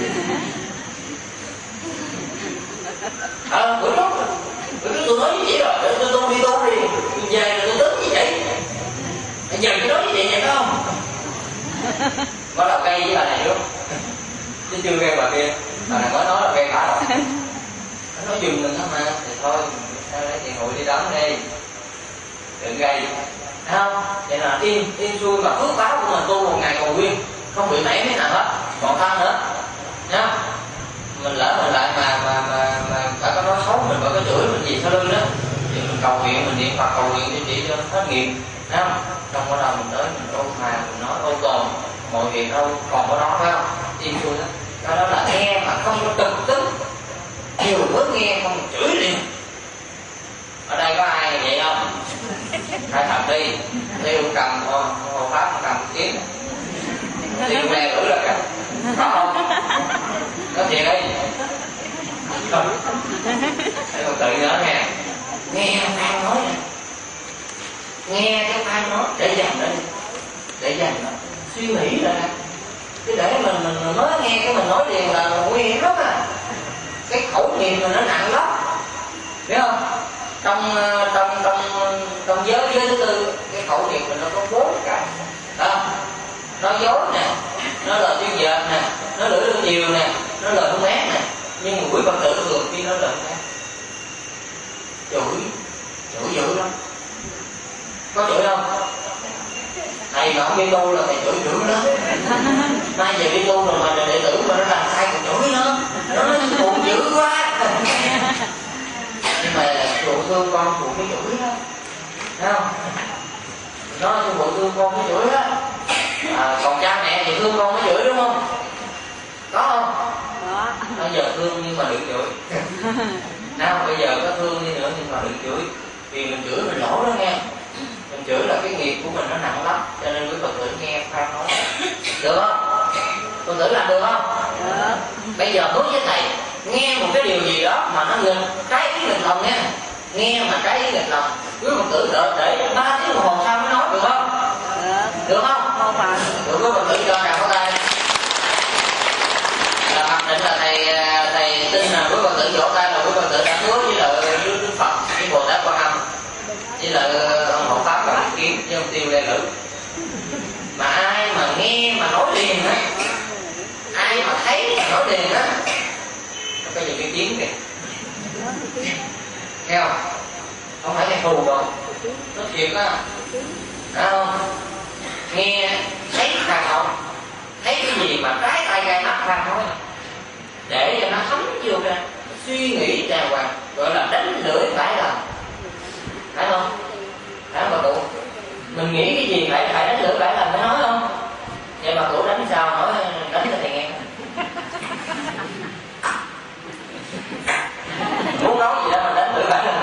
bữa đó tôi nói với chị rồi tôi đi tu đi tôi về rồi tôi tính với chị bây giờ tôi nói với chị vậy phải không có đầu cây với bà này đúng chứ chưa gây bà kia bà này mới nói là gây bà rồi nó nói dùm mình thôi mà thì thôi sao lấy tiền hụi đi đóng đi đừng gây thấy không vậy là yên xuôi và phước báo của mình tu một ngày còn nguyên không bị nảy mấy nào hết còn thân nữa nhá mình lỡ mình lại mà bà có nói xấu mình bà có chửi mình gì sau lưng đó thì mình cầu nguyện mình niệm Phật cầu nguyện cho chị cho hết nghiệp thấy không trong cái đầu mình tới mình ôn hòa mình nói ôn tồn mọi việc đâu còn có đó phải không yên xuôi đó cái đó là nghe mà không có trực tính nhiều bớt nghe không chửi liền ở đây có ai vậy không hai thằng đi tiêu cầm hồ pháp cầm kiếm tiêu le đuổi là kìa có không có thiệt đi để con tự nhớ nha nghe ai nói nè nghe cái ai nói để dành suy nghĩ ra chứ để mình mới nghe cái mình nói liền là nguy hiểm lắm à cái khẩu nghiệp mình nó nặng lắm biết không trong giới thứ tư cái khẩu nghiệp mình nó có 4 cái đó nói dối nè nói lời chuyên dệt nè nói lưỡi lưỡi nhiều nè nói lời hung ác nè nhưng mà quý Phật tử thường khi nói lời hung ác chửi dữ lắm có chửi không thầy mà không đi tu là thầy chửi nó mai về đi tu rồi mà đệ tử mà nó làm sai còn chửi nó nói buồn dữ quá nhưng mà phụ thương con phụ cái chửi đó thấy không nó phụ thương con cái chửi đó còn cha mẹ thì thương con cái chửi đúng không có không bây giờ thương nhưng mà đừng chửi nào bây giờ có thương đi nữa nhưng mà đừng chửi vì mình chửi mình lỗ đó nghe mình chửi là cái nghiệp của mình nó nặng lắm cho nên quý Phật tử nghe khoan nói được không Phật tử làm được không được. Bây giờ đối với thầy nghe một cái điều gì đó mà nó nghịch trái ý nghịch lòng nha nghe mà trái ý nghịch lòng quý Phật tử để 3 tiếng đồng hồ sau mới nói được không được không không phải được quý Phật tử cho tràng có tay là mặc định là thầy tin là quý Phật tử vỗ tay là quý Phật tử đã hứa với lại Đức Phật với Bồ Tát Quan Âm với lại ông Hộ Pháp và Đức Kiến với ông Tiêu Lê Lữ mà ai mà nghe mà nói liền á ai mà thấy mà nói liền á nó có nhiều cái tiếng kìa nghe không phải nghe phù đâu nó thiệt á không nghe thấy khang không thấy cái gì mà trái tay gai mắt khang nói để cho nó thấm vô ra suy nghĩ đàng hoàng gọi là đánh lưỡi phải làm phải không phải bà cụ mình nghĩ cái gì phải đánh lưỡi phải làm phải nói không vậy bà cụ đánh sao nói đánh cho thầy nghe muốn nói gì đó mình đánh lưỡi phải làm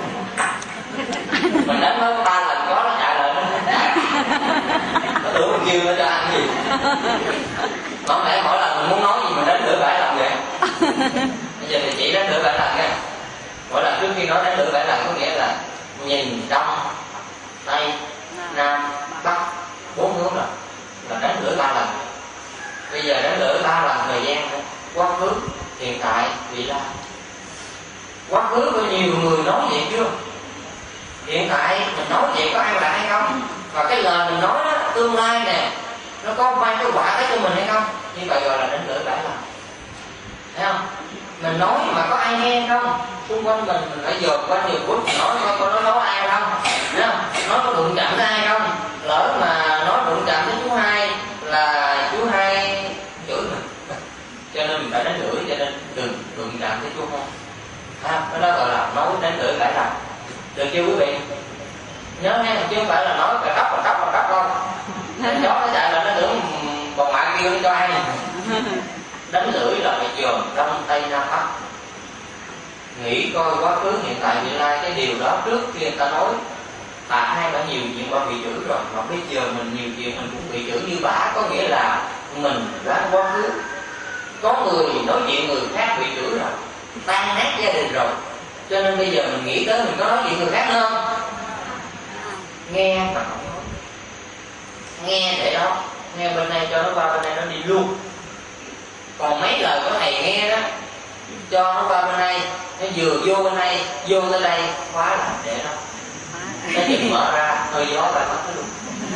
mình đánh mới 3 lần có nó trả lời nó tưởng mình kêu nó cho ăn gì không lẽ mỗi lần mình muốn nói gì mình đánh lưỡi phải làm vậy bây giờ thì chỉ đánh lưỡi phải làm nha mỗi lần trước khi nói đánh lưỡi phải làm có nghĩa là nhìn đông tây nam bắc 4 hướng là đánh lưỡi 3 lần bây giờ đánh lưỡi 3 lần thời gian nữa quá khứ hiện tại vị lai quá khứ có nhiều người nói vậy chưa hiện tại mình nói vậy có ai lại hay không và cái lời mình nói đó tương lai nè nó có mang cái quả tới cho mình hay không như vậy gọi là đánh lưỡi 7 lần thấy không mình nói mà có ai nghe không xung quanh mình phải dồn qua nhiều phút nói coi nó nói ai không thấy không nói có đụng chạm tới ai không lỡ mà nói đụng chạm tới chú Hai là chú Hai chửi mình cho nên mình phải đánh lưỡi cho nên đừng đụng chạm tới chú Hai cái đó gọi là nói đánh lưỡi 7 lần được chưa quý vị nhớ nghe chứ không phải là nói cà cấp đâu chó nó chạy là nó tưởng bọn mạ kêu nó cho ai đánh lưỡi là phải dồn đông tây nam bắc nghĩ coi quá khứ hiện tại vị lai, cái điều đó trước khi người ta nói ai đã nhiều chuyện qua bị chửi rồi, mà bây giờ mình nhiều chuyện mình cũng bị chửi như bả, có nghĩa là mình đã quá khứ. Có người nói chuyện người khác bị chửi rồi, tan nát gia đình rồi, cho nên bây giờ mình nghĩ tới mình có nói chuyện người khác nữa không? Nghe mà không nói, nghe để đó, nghe bên này cho nó qua bên này nó đi luôn. Còn mấy lời của thầy nghe đó, cho nó qua bên này, nó vừa vô bên này, vô tới đây, khóa lại để đó. Nó chừng mở ra, hơi gió lại mất cái luôn.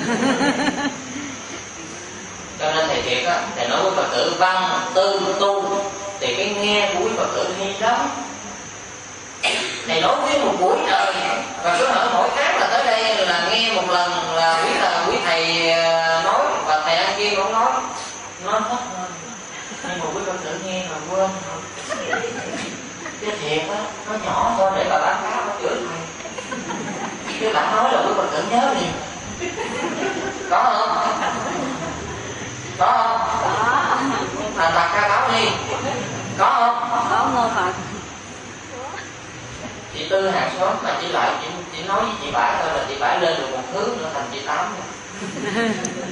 Cho nên thầy thiệt á, thầy nói với Phật tử văn, tư, tu, thì cái nghe của quý Phật tử hay lắm. Thầy nói với một buổi trời, và cứ hỏi mỗi tháng là tới đây là nghe một lần là quý thầy nói, và thầy ăn kia cũng nói thấp hơn. Nhưng mà quý Phật tử nghe mà quên. Cái thiệt á, nó nhỏ thôi để bà bán cá nó chửi thầy. Cái bạn nói là quý Phật tử nhớ liền. Có không? Có không? Có. Thành Phật khai báo đi. Có không? Có Mô Phật. Chị Tư hàng xóm mà chị lại chị nói với chị Bãi thôi là chị Bãi lên được một thứ nữa thành chị Tám rồi.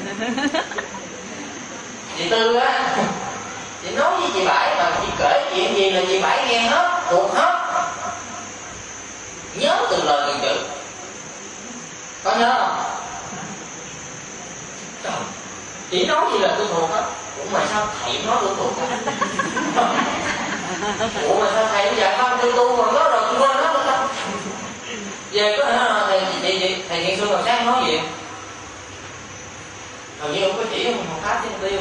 Chị Tư á, chị nói với chị Bãi mà chị kể chuyện gì là chị Bãi nghe hết, thuộc hết, nhớ từng lời từng chữ. Có nhớ không? Trời, chị nói gì là tôi thuộc hết. Ủa mà sao thầy nói tôi thuộc hết? Ủa mà sao thầy bây giờ không tôi tu mà nói rồi tôi quên hết rồi. Về có thể là thầy Thiện Xuân hồi sáng nói gì? Hầu như không có chỉ một phát chứ tiêu.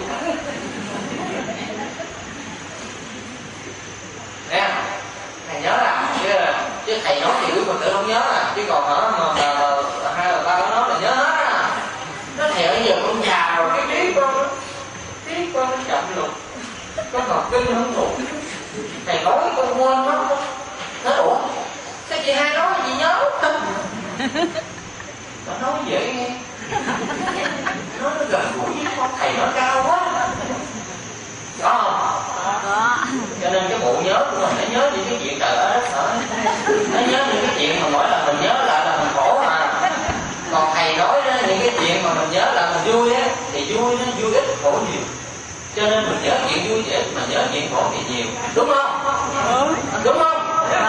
Nè, thầy nhớ là chứ thầy nói thì quý Phật tử không nhớ à, chứ còn hả mà hai bà ba nói là nhớ hết à. Nó thầy bây giờ con già rồi cái trí con nó chậm lục, có học kinh không thuộc. Thầy nói con quên mất. Nói ủa sao chị hai nói gì nhớ không? Nó nói dễ nghe, nó gần gũi với con, thầy nói cao quá. Có không? Có. Cho nên cái bộ nhớ của mình nó nhớ những cái chuyện trời ơi đất hỡi, nó nhớ những cái chuyện mà mỗi lần mình nhớ lại là mình khổ mà. Còn thầy nói đó, những cái chuyện mà mình nhớ lại mình vui á thì vui nó vui ít khổ nhiều. Cho nên mình nhớ chuyện vui dễ mà nhớ chuyện khổ thì nhiều, đúng không? Đúng không?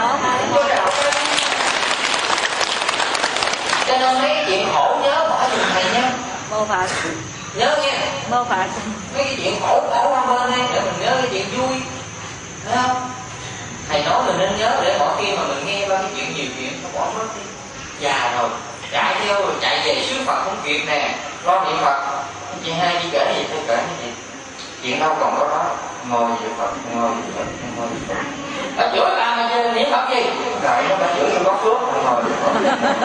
Cho nên mấy cái chuyện khổ nhớ bỏ giùm thầy nha. Mô Phật. Nhớ nghe. Mô Phật. Mấy cái chuyện khổ qua bên đây để mình nhớ cái chuyện vui, thấy không? Thầy nói mình nên nhớ để mỗi khi mà mình nghe qua cái chuyện nhiều chuyện nó bỏ bớt đi. Già rồi chạy theo rồi chạy về xứ Phật không kịp nè, lo niệm Phật. Chị hai đi kể gì tôi kể cái gì? Chuyện đâu còn đó ngồi về Phật, ngồi về Phật, ngồi về Phật. Bà chửi bà mà chơi niệm Phật gì? Rồi nó bà chửi tôi có phước, ngồi về Phật.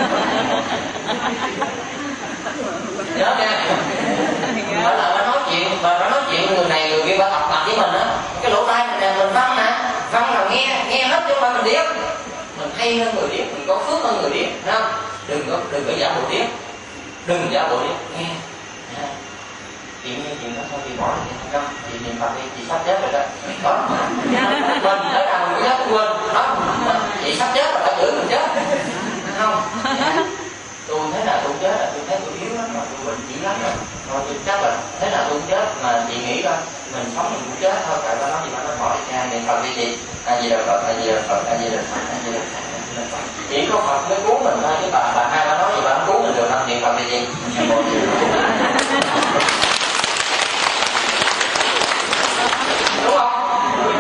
Nhớ nha. Mỗi lần bà nói chuyện, bà nói chuyện người này người kia bà tập mặt với mình á, cái lỗ tai mình nè, mình văn nè, văn là nghe hết chứ không phải mình điếc. Mình hay hơn người điếc, mình có phước hơn người điếc, thấy không? Đừng có giả bộ điếc, đừng giả bộ điếc, nghe. Chuyện đó thôi chị bỏ đi không? Chị niệm Phật đi, chị sắp chết rồi đó. Đó. Mình thế nào mình cũng dám quên. Đó. Chị sắp chết rồi đã chửi mình chết. Không? Tôi thế nào tôi chết là tôi thấy tôi yếu lắm mà tôi bệnh chỉ lắm rồi. Thôi tôi chắc là thế nào tôi chết mà chị nghĩ coi mình sống mình cũng chết thôi. Tại ba nói gì mà nó bỏ đi ra niệm Phật đi chị. Gì đâu Phật, gì đâu Phật, gì đâu Phật, gì đâu Phật. Chỉ có Phật mới cứu mình thôi chứ bà hai bà nói gì bà không cứu mình được không? Niệm Phật đi chị. Đúng không?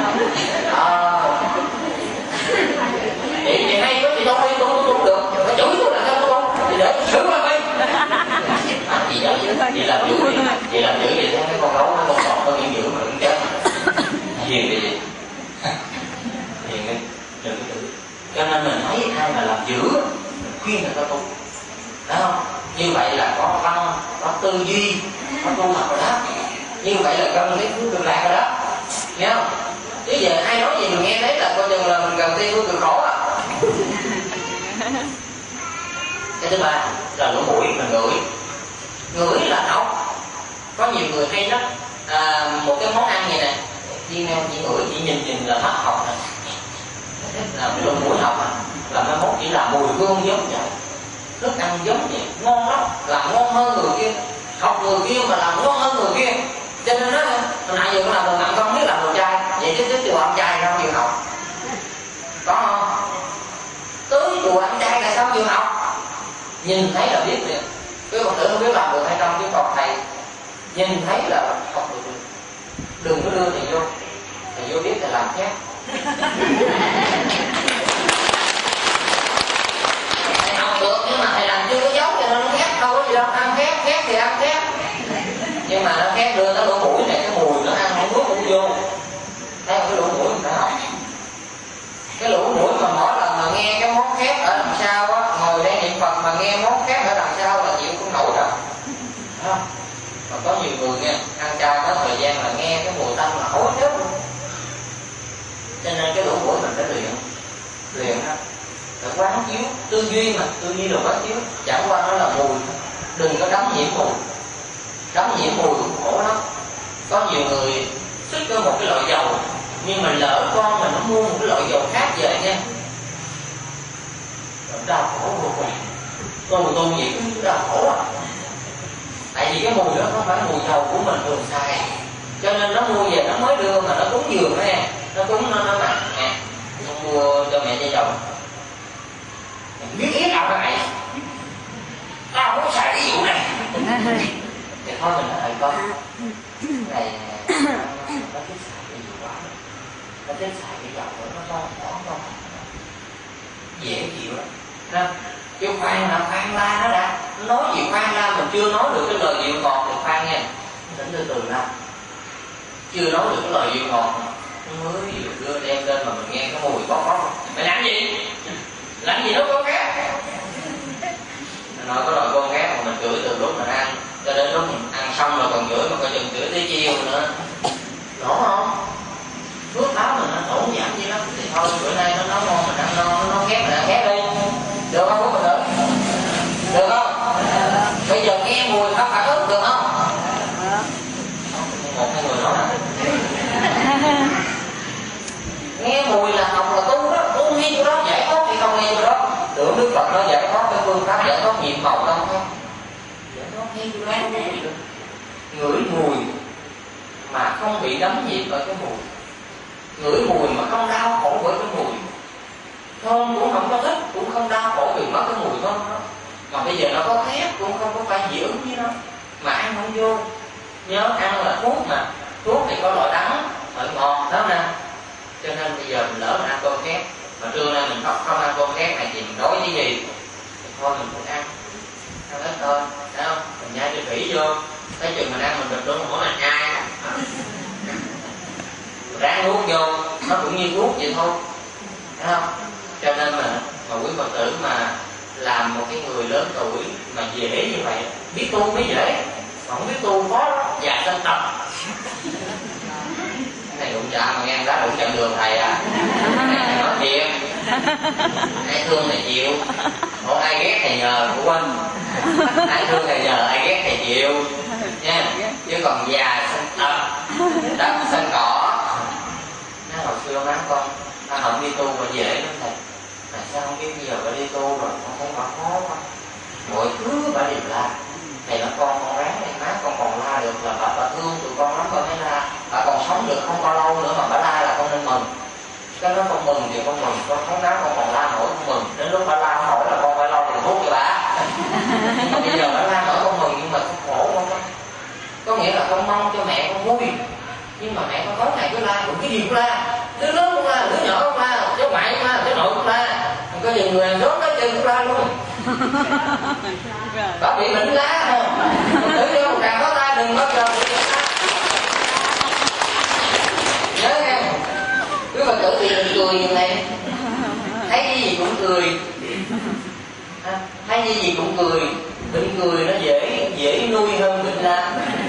Chị hay có chị đâu đi tôi không được, phải chửi tôi là sao tôi không? Thì để tôi xử qua đi. Chị làm dữ đi, chị làm dữ đi thấy cái con gấu nó con sọt nó nghiêng dữ mà đừng chết. Hiền đi gì? Hiền đi, đừng có chửi. Cho nên mình thấy ai mà làm dữ, mình khuyên người ta tu, phải không? Như vậy là có văn, có tư duy, có tu học rồi đó. Như vậy là cần cái hướng tương lạc rồi đó, nghe không? Chứ giờ ai nói gì mình nghe đấy là coi chừng là mình cần tiên hướng cực khổ á. Cái thứ ba là lỗ mũi mình ngửi là độc. Có nhiều người hay lắm, một cái món ăn vậy nè, chị ngửi chị nhìn là mắt học nè, là cái lỗ mũi học là mai mốt chỉ là mùi hương giống vậy, thức ăn giống vậy, ngon lắm, làm ngon hơn người kia, học người kia mà làm ngon hơn người kia. Cho nên đó, hồi nãy giờ có làm đồ mặn không biết làm đồ chay, vậy chứ chùa ăn chay không chịu học, có không? Tới chùa ăn chay là sao chịu học? Nhìn thấy là biết liền. Cái Phật tử không biết làm được hay không chứ còn thầy nhìn thấy là không được. Đừng có đưa thầy vô biết thầy làm khác. Thầy học được nhưng mà thầy làm chưa có giống cho nên nó khác, đâu có gì đâu. Ăn khác thì ăn khác, nhưng mà nó khác đưa nó lỗ mũi này, cái mùi nó ăn không nuốt cũng vô. Thấy không? Cái lỗ mũi mình phải học. Cái lỗ mũi mà mỗi lần mà nghe cái món khác ở đằng sau á, ngồi đây niệm Phật mà nghe món khác ở đằng sau là chịu không nổi rồi. Mà có nhiều người nha, ăn chay có thời gian là nghe cái mùi tanh là hối chết luôn. Cho nên cái lỗ mũi mình phải luyện á, phải quán chiếu, tư duy mà, tư duy là quán chiếu, chẳng qua nó là mùi, đừng có đắm nhiễm mùi. Đắm nhiễm mùi cũng khổ lắm. Có nhiều người xích có một cái loại dầu, nhưng mà lỡ con mình nó mua một cái loại dầu khác về nha, đau khổ vô cùng. Con tu gì cũng đau khổ à. Tại vì cái mùi đó không phải mùi dầu của mình thường xài, cho nên nó mua về nó mới đưa mà nó cúng dường đó nha, nó cúng nó mặc nè, nó mua cho mẹ cho chồng. Biết ý nào đó này, tao không có xài cái vụ này. Thì thôi mình nói con này nó thích xài cái gì quá, nó thích xài cái dầu đó, nó không dễ chịu lắm. Chứ khoan la nó đã, nó nói gì khoan la, mình chưa nói được cái lời dịu ngọt thì khoan nha, tỉnh từ từ ra. Chưa nói được cái lời dịu ngọt nó mới đưa đem lên mà mình nghe cái mùi bóp. Mày làm gì? Làm gì nó có khác? Nói có lời con khác mà mình chửi từ lúc mình ăn cho đến lúc mình ăn xong rồi còn chửi, mà coi chừng chửi tới chiều nữa. Nổ không? Phước báo mình nó tổn giảm gì lắm. Thì thôi bữa nay nó ngon mình ăn ngon, nó ghét mình ăn ghét đi. Được không Phước mình được? Được không? Bây giờ nghe mùi không phản ứng được không? Một hai người nói nghe mùi là học là tu đó, tu nghe chỗ đó giải thoát thì không nghe chỗ đó. Tưởng Đức Phật nó giải thoát cái phương pháp giải thoát nhiệm màu đâu không? Giải thoát nghe chỗ đó được. Ngửi mùi mà không bị đắm nhiễm bởi cái mùi, ngửi mùi mà không đau khổ bởi cái mùi, thơm cũng không có thích, cũng không đau khổ vì mất cái mùi thơm đó. Mà bây giờ nó có thép cũng không có phải dị ứng với nó, mà ăn không vô. Nhớ ăn là thuốc mà, thuốc thì có loại đắng, loại ngọt đó nè. Cho nên bây giờ mình lỡ mình ăn cơm khét, mà trưa nay mình không ăn cơm khét này thì mình đói cái gì thì thôi mình cũng ăn ít thôi, thấy không? Mình nhai cho kỹ vô, thấy chừng mình ăn mình bịch đúng mỗi mình nhai, ráng nuốt vô, nó cũng như thuốc vậy thôi, thấy không? Cho nên mà quý Phật tử mà làm một cái người lớn tuổi mà dễ như vậy, biết tu mới dễ, mà không biết tu khó lắm, già sinh tập. Cái này đụng chạm mà nghe đá đụng chạm đường thầy à, thầy nói thiệt, ai thương thầy chịu, không ai ghét thầy nhờ của anh, ai thương thầy nhờ, ai ghét thầy chịu nha. Chứ còn già sinh tập, đất sinh cỏ. Nó hồi xưa má con, ta không đi tu mà dễ lắm thầy, mà sao không biết bây giờ bà đi tu rồi con thấy bà khó quá, mọi thứ bà đều la. Thầy nói con ráng này má, con còn la được là bà thương tụi con lắm, con thấy la. Bà còn sống được không bao lâu nữa mà bà la là con nên mừng. Cái nó con mừng thì con mừng, con không ráng con còn la nổi con mừng. Đến lúc bà la không nổi là con phải lo tiền thuốc cho bà. Nhưng mà bây giờ bà la nổi con mừng, nhưng mà con khổ không đó. Có nghĩa là con mong cho mẹ con vui, nhưng mà mẹ con tối ngày cứ la, cái gì cũng la, đứa lớn cũng la, đứa nhỏ cũng la, cháu ngoại cũng la, cháu nội cũng la. Có nhiều người hàng xóm nói chân cũng la luôn. Bà bị bệnh lá không? Tự nhiên càng có la đừng bao giờ bị la. Nhớ nghe, cứ Phật tử thì đừng cười như này, thấy cái gì cũng cười, thấy cái gì cũng cười. Bệnh cười nó dễ nuôi hơn bệnh la.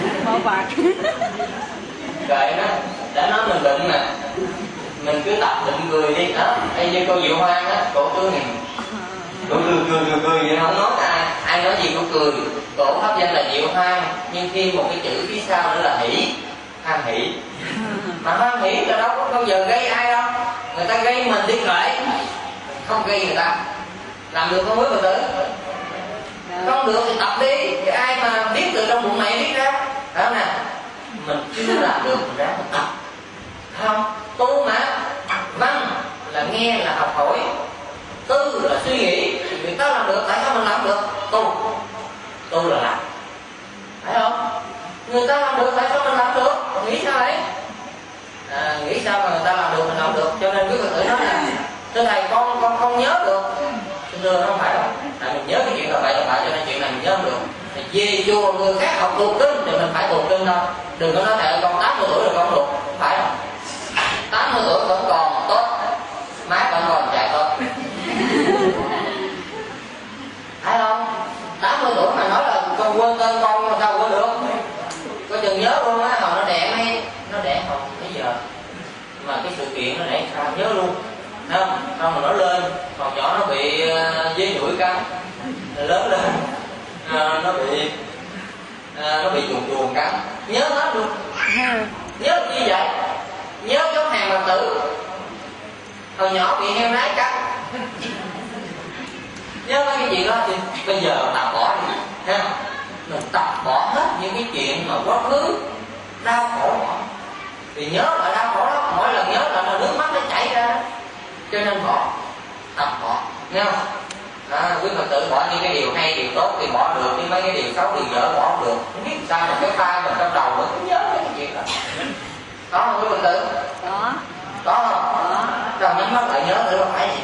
Kệ nó, đã nói mình bệnh mà, mình cứ tập định cười đi đó. Đây như cô Diệu Hoang á, cổ tướng này cười vậy không nói ai nói gì cũng cười. Cổ pháp danh là Diệu Hoang, nhưng thêm một cái chữ phía sau nữa là hỷ, hoan hỷ. Mà hoan hỷ là đâu có bao giờ gây ai đâu, người ta gây mình đi khởi, không gây người ta. Làm được không quý Phật tử? Không được thì tập đi. Thì ai mà biết từ trong bụng mẹ biết ra, phải không nè? Mình chưa làm được mình ráng mình tập. Không, tu mà. Văn là nghe là học hỏi, tư là suy nghĩ. Người ta làm được, tại sao mình làm được? Tu là làm, phải không? Người ta làm được, tại sao mình làm được? Nghĩ sao đấy? Nghĩ sao mà người ta làm được mình làm được? Cho nên quý Phật tử nói là thưa thầy, con không nhớ được. Thưa không phải đâu, tại mình nhớ cái chuyện đó vậy là phải, cho nên chuyện này mình nhớ không được. Thì về chùa người khác học thuộc kinh thì mình phải thuộc kinh đâu. Đừng có nói thầy con 80 tuổi rồi con thuộc, không phải đâu. 80 tuổi vẫn còn tốt, má vẫn còn chạy tốt, phải không? 80 tuổi mà nói là con quên tên con mà sao quên được? Có chừng nhớ luôn á, hồi nó đẻ hay nó đẻ không bây giờ, mà cái sự kiện nó đẻ sao nhớ luôn, không? Xong mà nó lên, còn nhỏ nó bị dế nhủi cắn, lớn lên nó bị chuồn cắn, nhớ hết luôn. Nhớ như vậy, nhớ giống hàng Phật tử hồi nhỏ bị heo nái cắn, nhớ mấy cái chuyện đó. Thì bây giờ tập bỏ đi ha, mình tập bỏ hết những cái chuyện mà quá khứ đau khổ bỏ. Vì nhớ lại đau khổ đó, mỗi lần nhớ lại là nước mắt nó chảy ra, cho nên bỏ, tập bỏ, nghe không? Quý Phật tử bỏ những cái điều hay, điều tốt thì bỏ được, nhưng mấy cái điều xấu, điều dở bỏ không được. Không biết sao mà cái pha mình trong đầu nó cũng nhớ cái chuyện đó. Có không quý Phật tử? Có không? Rồi nhắm mắt lại nhớ thử là phải gì?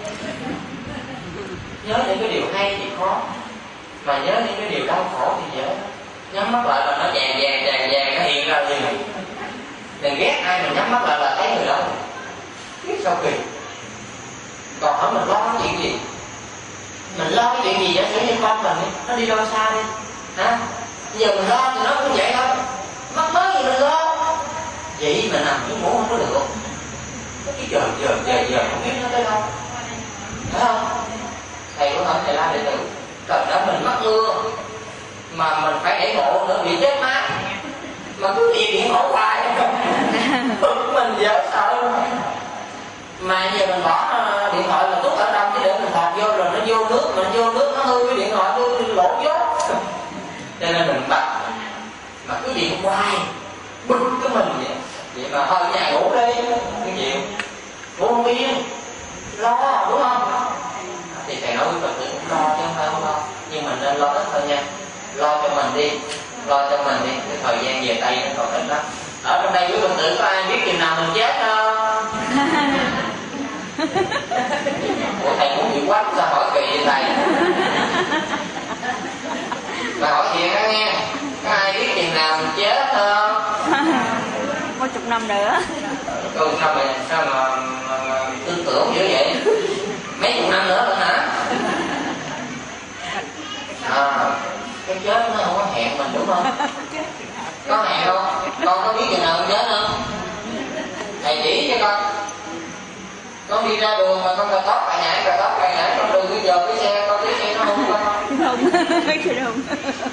Nhớ những cái điều hay thì khó, mà nhớ những cái điều đau khổ thì dễ. Nhắm mắt lại là nó vàng nó hiện ra liền. Đừng ghét ai mình nhắm mắt lại là thấy người đó, biết sao kỳ. Còn hỏi mình lo cái chuyện gì? Mình lo cái chuyện gì? Giả sử như con mình nó đi đâu xa đi hả? Bây giờ mình lo thì nó cũng vậy thôi, mắc mới gì mình lo. Vậy mà nằm xuống ngủ không có được, cái giờ không biết nó tới đâu, phải không? Thầy có hỏi thầy la đệ tử, trời đất mình mắc mưa mà mình phải để ngộ nữa bị chết mát, mà cứ đi ngộ hoài mình dở sợ. Mà giờ mình bỏ điện thoại là tút ở đâu chứ để mình thọt vô rồi nó vô nước, mà vô nước nó hư cái điện thoại nó lỗ dốt. Cho nên mình bắt mà cứ điện hoài bực cái mình vậy mà thôi nhà ngủ đi, cái chuyện ngủ không yên, lo đúng không? Thì thầy nói quý Phật tử cũng lo chứ không phải không lo, nhưng mình nên lo ít thôi nha. Lo cho mình đi, cái thời gian về Tây nó còn ít lắm. Ở trong đây quý Phật tử có ai biết chừng nào mình chết không? Ủa thầy muốn bị quát sao hỏi kỳ vậy thầy? Mà hỏi chuyện đó nghe, có ai biết chừng nào mình chết không? Có chục năm nữa. Sao mà tư tưởng dữ vậy? Mấy chục năm nữa rồi hả? Cái chết nó không có hẹn mình đúng không? Có hẹn không? Con có biết chừng nào mình chết không? Thầy chỉ cho con đi ra đường mà con cà tóc cà nhảy con đường bây giờ cái xe nó không con không.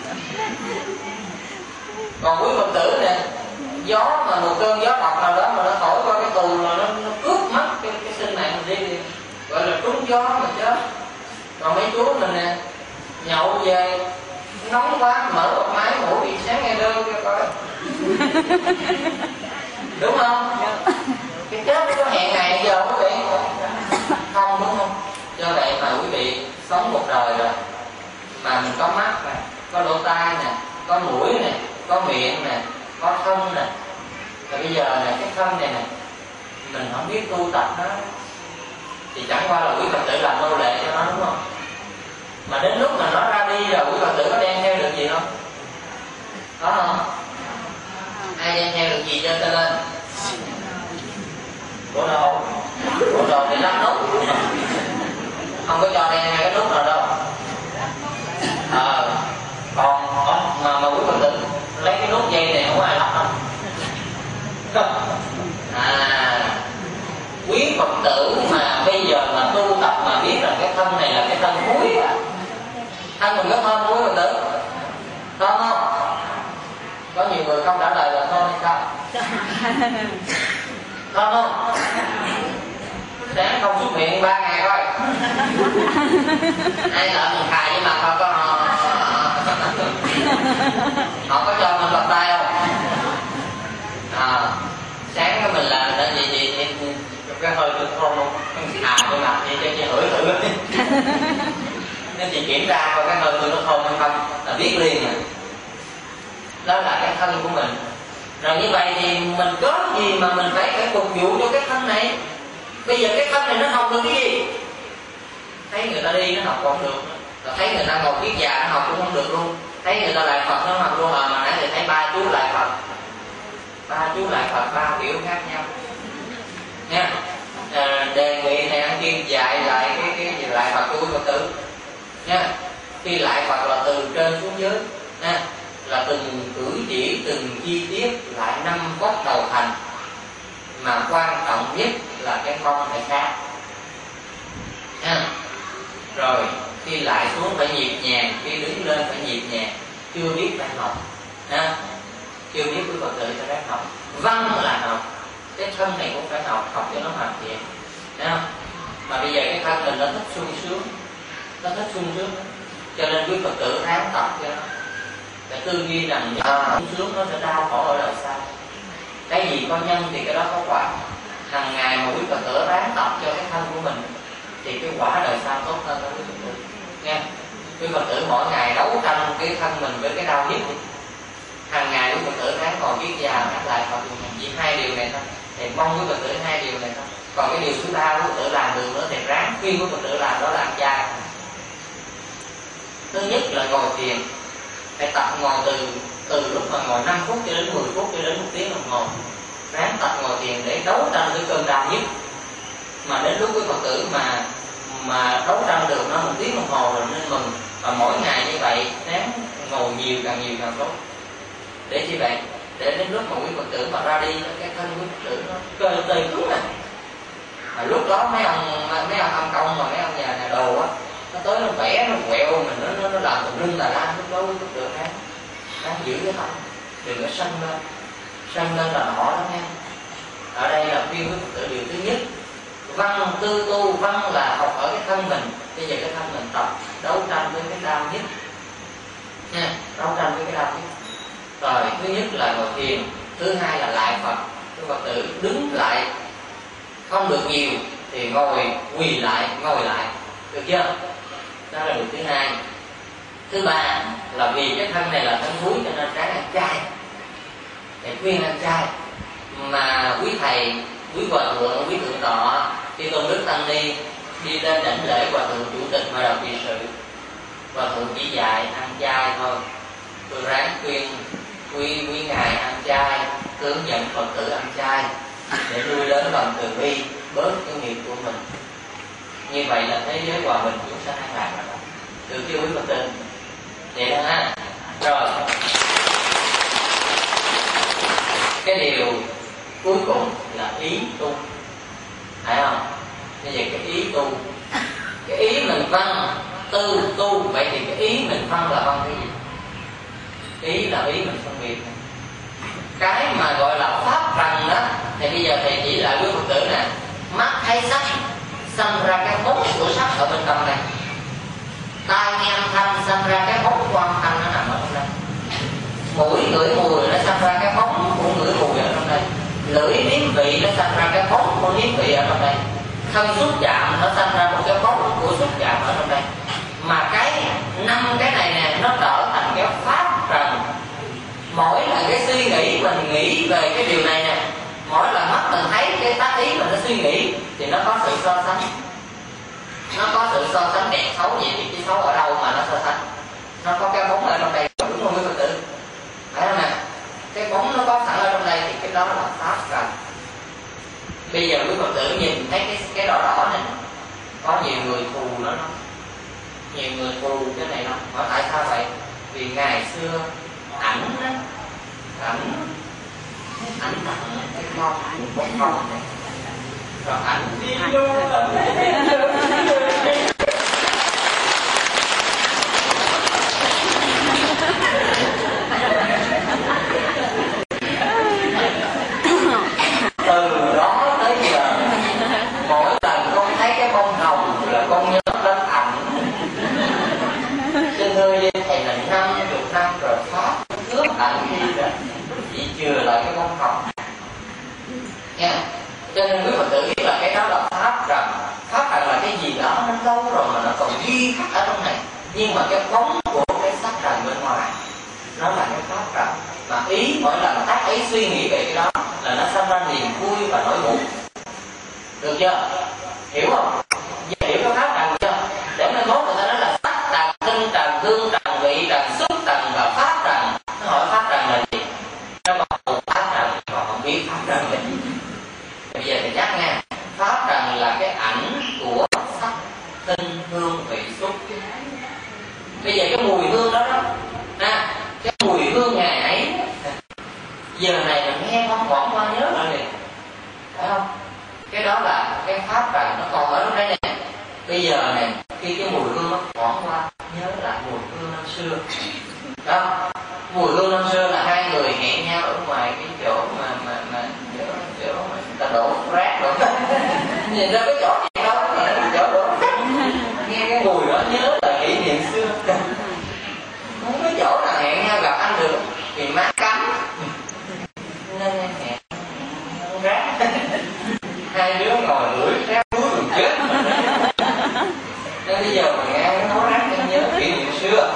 Còn quý Phật tử nè, gió mà một cơn gió độc nào đó mà nó thổi qua cái tù là nó cướp mất cái sinh mạng mình đi, gọi là trúng gió mà chết. Còn mấy chú mình nè, nhậu về nóng quá mở một máy ngủ đi sáng nghe đơn cho coi đúng không? Cái chết nó có hẹn ngày giờ quý vị không, đúng không? Do vậy mà quý vị sống một đời rồi mà mình có mắt nè, có lỗ tai nè, có mũi nè, có miệng nè, có thân nè. Rồi bây giờ nè, cái thân này nè mình không biết tu tập nó thì chẳng qua là quý Phật tử làm nô lệ cho nó, đúng không? Mà đến lúc mà nó ra đi rồi quý Phật tử có đem theo được gì không? Có không? Ai đem theo được gì cho ta lên? Bộ đồ thì lắp nút, không có cho đem hai cái nút nào đâu. Còn mà quý Phật tử lấy cái nút dây này không có ai lắp đâu. Quý Phật tử mà bây giờ mà tu tập mà biết rằng cái thân này là cái thân cuối à. Thân mình có thơm quý Phật tử? Thơm không? Có nhiều người không trả lời là thơm hay sao? Thơm không? Sáng không xuất miệng 3 ngày coi. Ai sợ mình khài với mặt không có họ có cho mình bật tay không? Sáng cái mình làm đó gì cái hơi tôi không tôi mặt vậy cho chị hửi thử. Nên chị kiểm tra coi cái hơi tôi nó không hay không là biết liền à. Đó là cái thân của mình. Rồi như vậy thì mình có gì mà mình phải phục vụ cho cái thân này. Bây giờ cái thân này nó học được cái gì? Thấy người ta đi nó học không được, rồi thấy người ta ngồi viết già nó học cũng không được luôn, thấy người ta lại Phật nó học luôn. Mà nãy thì thấy ba chú lại Phật, ba kiểu khác nhau nha. Đề nghị thầy An Kiên dạy lại cái lại Phật của Phật tử nha. Khi lại Phật là từ trên xuống dưới nha, là từng cử chỉ từng chi tiết lại 5 góc đầu thành, mà quan trọng nhất là cái con phải khác nha. Rồi khi lại xuống phải nhịp nhàng, khi đứng lên phải nhịp nhàng. Chưa biết phải học nha, chưa biết quý Phật tử phải học. Văn là học, cái thân này cũng phải học cho nó hoàn thiện nha. Mà bây giờ cái thân mình nó thích sung sướng, cho nên quý Phật tử ráng tập cho nó, phải tư duy rằng sung sướng nó sẽ đau khổ ở đời sau. Cái gì có nhân thì cái đó có quả. Hàng ngày mà quý Phật tử ráng tập cho cái thân của mình thì cái quả đời sau tốt hơn đó quý Phật tử nha. Quý Phật tử mỗi ngày đấu tranh cái thân mình với cái đau nhức. Hàng ngày quý Phật tử ráng còn viết già nhắc lại Phật chỉ 2 điều này thôi. Thì mong quý Phật tử 2 điều này thôi. Còn cái điều thứ 3 quý Phật tử làm được nữa thì ráng khuyên quý Phật tử làm, đó là ăn chay. Thứ nhất là ngồi thiền, phải tập ngồi từ lúc mà ngồi 5 phút cho đến 10 phút cho đến 1 tiếng đồng hồ. Ráng tập ngồi thiền để đấu tranh với cơn đau nhức. Mà đến lúc quý Phật tử mà đấu tranh được nó 1 tiếng đồng hồ rồi nên mừng. Và mỗi ngày như vậy ráng ngồi nhiều càng tốt. Để chi vậy? Để đến lúc mà quý Phật tử mà ra đi, cái thân quý Phật tử nó cơ tê cứng này. Mà lúc đó mấy ông âm công mà mấy ông nhà đồ á, nó tới nó vẽ nó quẹo mình, nó làm tùm lum là la. Lúc đó quý Phật tử ráng giữ cái thân, đừng có sân lên là họ đó nha. Ở đây là khuyên quý Phật tử điều thứ nhất. Văn tư tu, văn là học ở cái thân mình. Bây giờ cái thân mình tập đấu tranh với cái đau nhất nha, đấu tranh với cái đau nhất. Rồi thứ nhất là ngồi thiền, thứ hai là lại Phật. Cái Phật tử đứng lại không được nhiều thì quỳ lại, ngồi lại, được chưa? Đó là điều thứ hai. Thứ ba là vì cái thân này là thân thúi cho nên ráng ăn chay. Để khuyên ăn chay. Mà quý thầy, quý hòa thượng, quý thượng tọa, khi Tôn Đức Tăng Ni đi lên đảnh lễ hòa thượng chủ tịch hội đồng trị sự, hòa thượng chỉ dạy ăn chay thôi. Tôi ráng khuyên quý ngài ăn chay, hướng dẫn Phật tử ăn chay để nuôi lớn lòng từ bi, bớt cái nghiệp của mình. Như vậy là thế giới hòa bình chúng sanh an lạc rồi. Được chưa quý Phật tử? Vậy đó ha. Rồi cái điều cuối cùng là ý tu, phải không? Bây giờ cái ý tu, cái ý mình văn tư tu, vậy thì cái ý mình văn là văn cái gì? Ý là ý mình phân biệt. Cái mà gọi là pháp trần đó thì bây giờ thầy chỉ lại với Phật tử nè. Mắt thấy sắc sanh ra cái bóng của sắc ở bên trong này. Tai nghe âm thanh sanh ra cái bóng của âm thanh nó nằm ở trong đây. Mũi ngửi mùi nó sanh ra cái bóng của ngửi mùi ở trong đây. Lưỡi nếm vị nó sanh ra cái bóng của nếm vị ở trong đây. Thân xúc chạm nó sanh ra một cái bóng của xúc chạm ở trong đây. Mà cái 5 cái này nè nó trở thành cái pháp trần. Mỗi lần cái suy nghĩ mình nghĩ về cái điều này nè, mỗi lần mắt mình thấy cái tác ý mình nó suy nghĩ thì nó có sự so sánh. Nó có sự so sánh đẹp xấu gì thì cái xấu ở đâu mà nó so sánh. Nó có cái bóng ở trong đây, đúng không quý Phật tử? Phải không nè? Cái bóng nó có sẵn ở trong đây thì cái đó là pháp trần. Bây giờ quý Phật tử nhìn thấy cái đỏ đỏ này, có nhiều người thù nó, nhiều người thù cái này nó. Hỏi tại sao vậy? Vì ngày xưa ảnh tặng cái con này, rồi ảnh đi vô từ đó tới giờ mỗi lần ghi khắc ở trong này, nhưng mà cái bóng của cái sắc trần bên ngoài nó là cái pháp trần. Mà ý mỗi lần tác ý suy nghĩ về cái đó là nó sinh ra niềm vui và nỗi buồn. Được chưa? Hiểu không? Hiểu cái pháp trần chưa? Để mai mốt người ta nói là sắc trần, tinh trần, hương trần, vị trần, xúc trần và pháp trần. Nó hỏi pháp trần là gì? Nó còn pháp trần còn không biết pháp trần là gì. Bây giờ thì nhắc nha, pháp trần là cái ảnh của sắc, tinh, hương, vị, xúc. Bây giờ cái mùi hương đó đó, cái mùi hương ngày ấy, giờ này mình nghe không khoảng qua nhớ lại liền, phải không? Cái đó là cái pháp trần nó còn ở trong đây nè. Bây giờ này, khi cái mùi hương nó khoảng qua, nhớ lại mùi hương năm xưa. Đó, mùi hương năm xưa là hai người hẹn nhau ở ngoài cái chỗ mà chỗ mà người ta đổ rác rồi. Nhìn ra cái chỗ gì đó là cái chỗ đổ rác. Nghe cái mùi đó nhớ là kỷ niệm xưa. Không có chỗ nào hẹn nhau gặp anh được vì má cấm nên hẹn rác. Hai đứa ngồi lưỡi rác đuối mình chết. Nên bây giờ mình nghe cái món rác nên nhớ kỷ niệm xưa.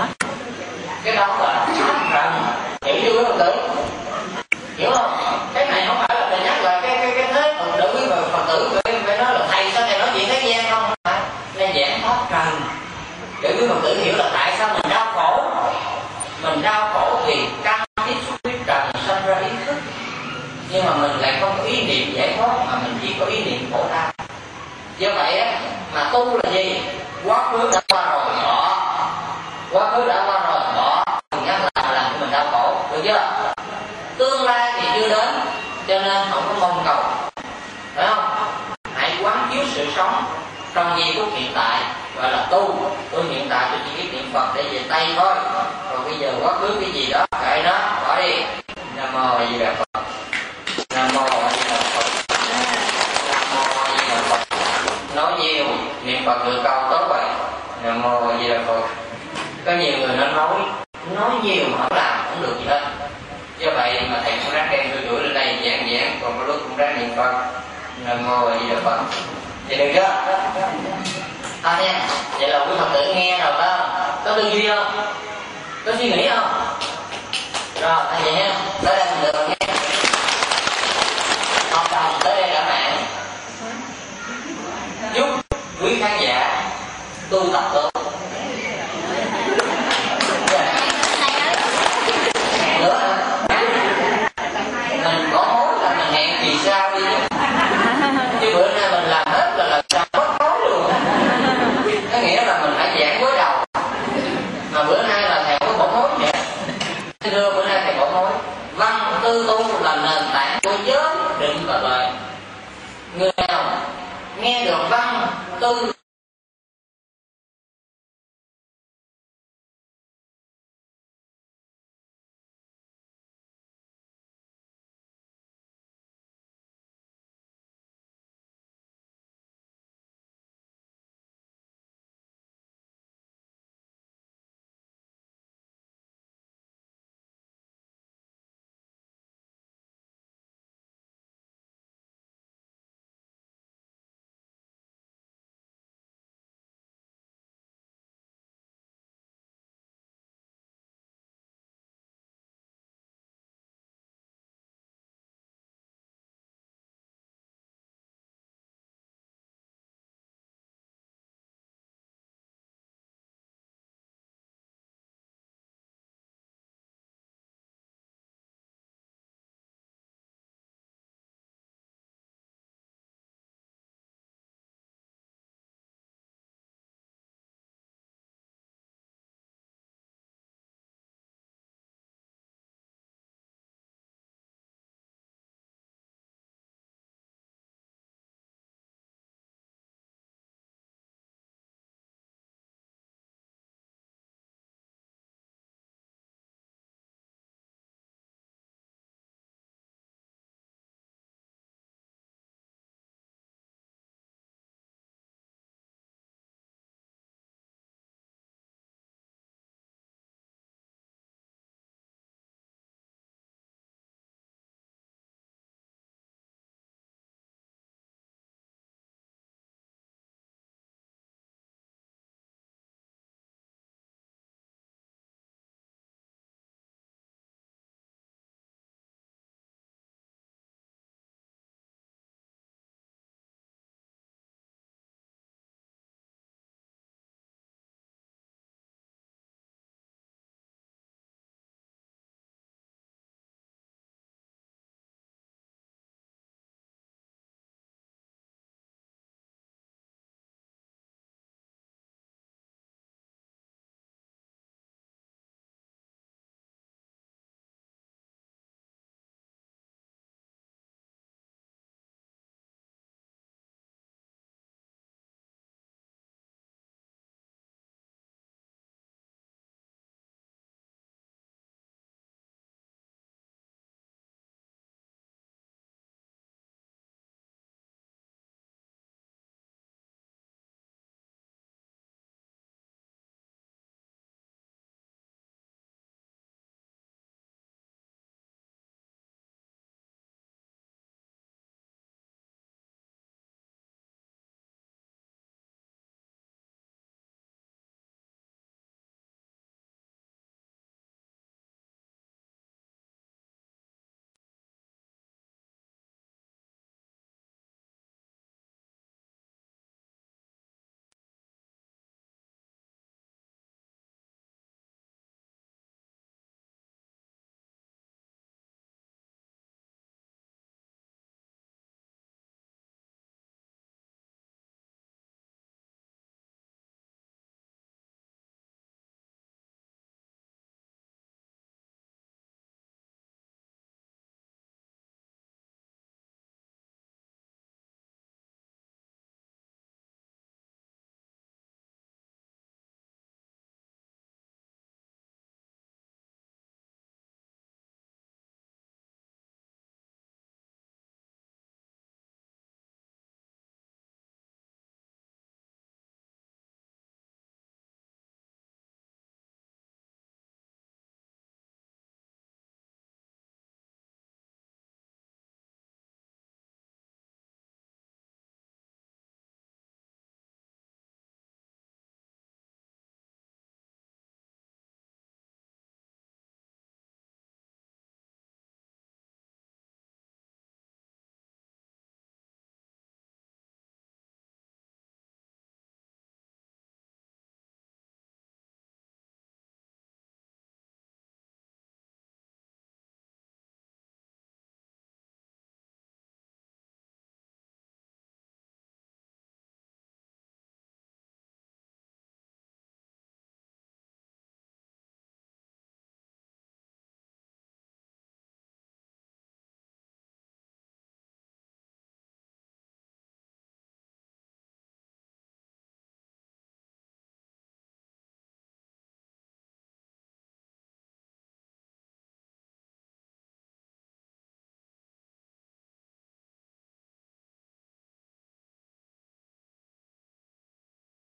Cái đó là pháp trần. Hiểu chưa quý Phật tử? Hiểu không? Cái này không phải là mình nhắc lại cái thế Phật tử và Phật tử phải nói là thầy sao thầy nói chuyện thế gian không? Nên giảng pháp trần để quý Phật tử hiểu là tại sao mình đau khổ. Mình đau khổ vì căn tiếp xúc với trần sinh ra ý thức, nhưng mà mình lại không có ý niệm giải thoát, mà mình chỉ có ý niệm khổ đau. Do vậy á, mà tu là gì? Quá khứ đã qua rồi bỏ, quá khứ đã qua rồi bỏ, đừng nhắc lại làm cho mình đau khổ, được chưa? Tương lai thì chưa đến, cho nên không có mong cầu, phải không? Hãy quán chiếu sự sống trong giây phút hiện tại, gọi là tu. Tôi hiện tại tôi chỉ biết niệm Phật để về Tây thôi, còn bây giờ quá khứ cái gì đó kệ nó, bỏ đi. Nam mô A Di Đà Phật. Nam mô A Di Đà Phật. Nam mô A Di Đà Phật. Nói nhiều niệm Phật được câu tốt vậy. Nam mô A Di Đà Phật. Có nhiều người nó nói nhiều mà không làm không được gì hết. Do vậy mà thầy cũng ráng đem tôi đuổi lên đây giảng, còn có lúc cũng ráng niệm Phật. Nam mô A Di Đà Phật. Vậy được chưa? Thôi nha, vậy là quý Phật tử nghe rồi đó, có tư duy không? Có suy nghĩ không? Rồi, vậy nha, tới đây mình được rồi nha. Học đồng tới đây đã mạng, giúp quý khán giả tu tập tốt. Nữa hả? Mình có mối là mình hẹn kỳ sau đi chứ bữa nay mình làm hết là làm sao mất mối luôn. Có nghĩa là mình phải giảng với đầu, mà bữa nay là thầy có bỏ mối vậy. Thưa bữa nay thầy bỏ mối văn tư tu là nền tảng của giới định và lời. Người nào nghe được văn tư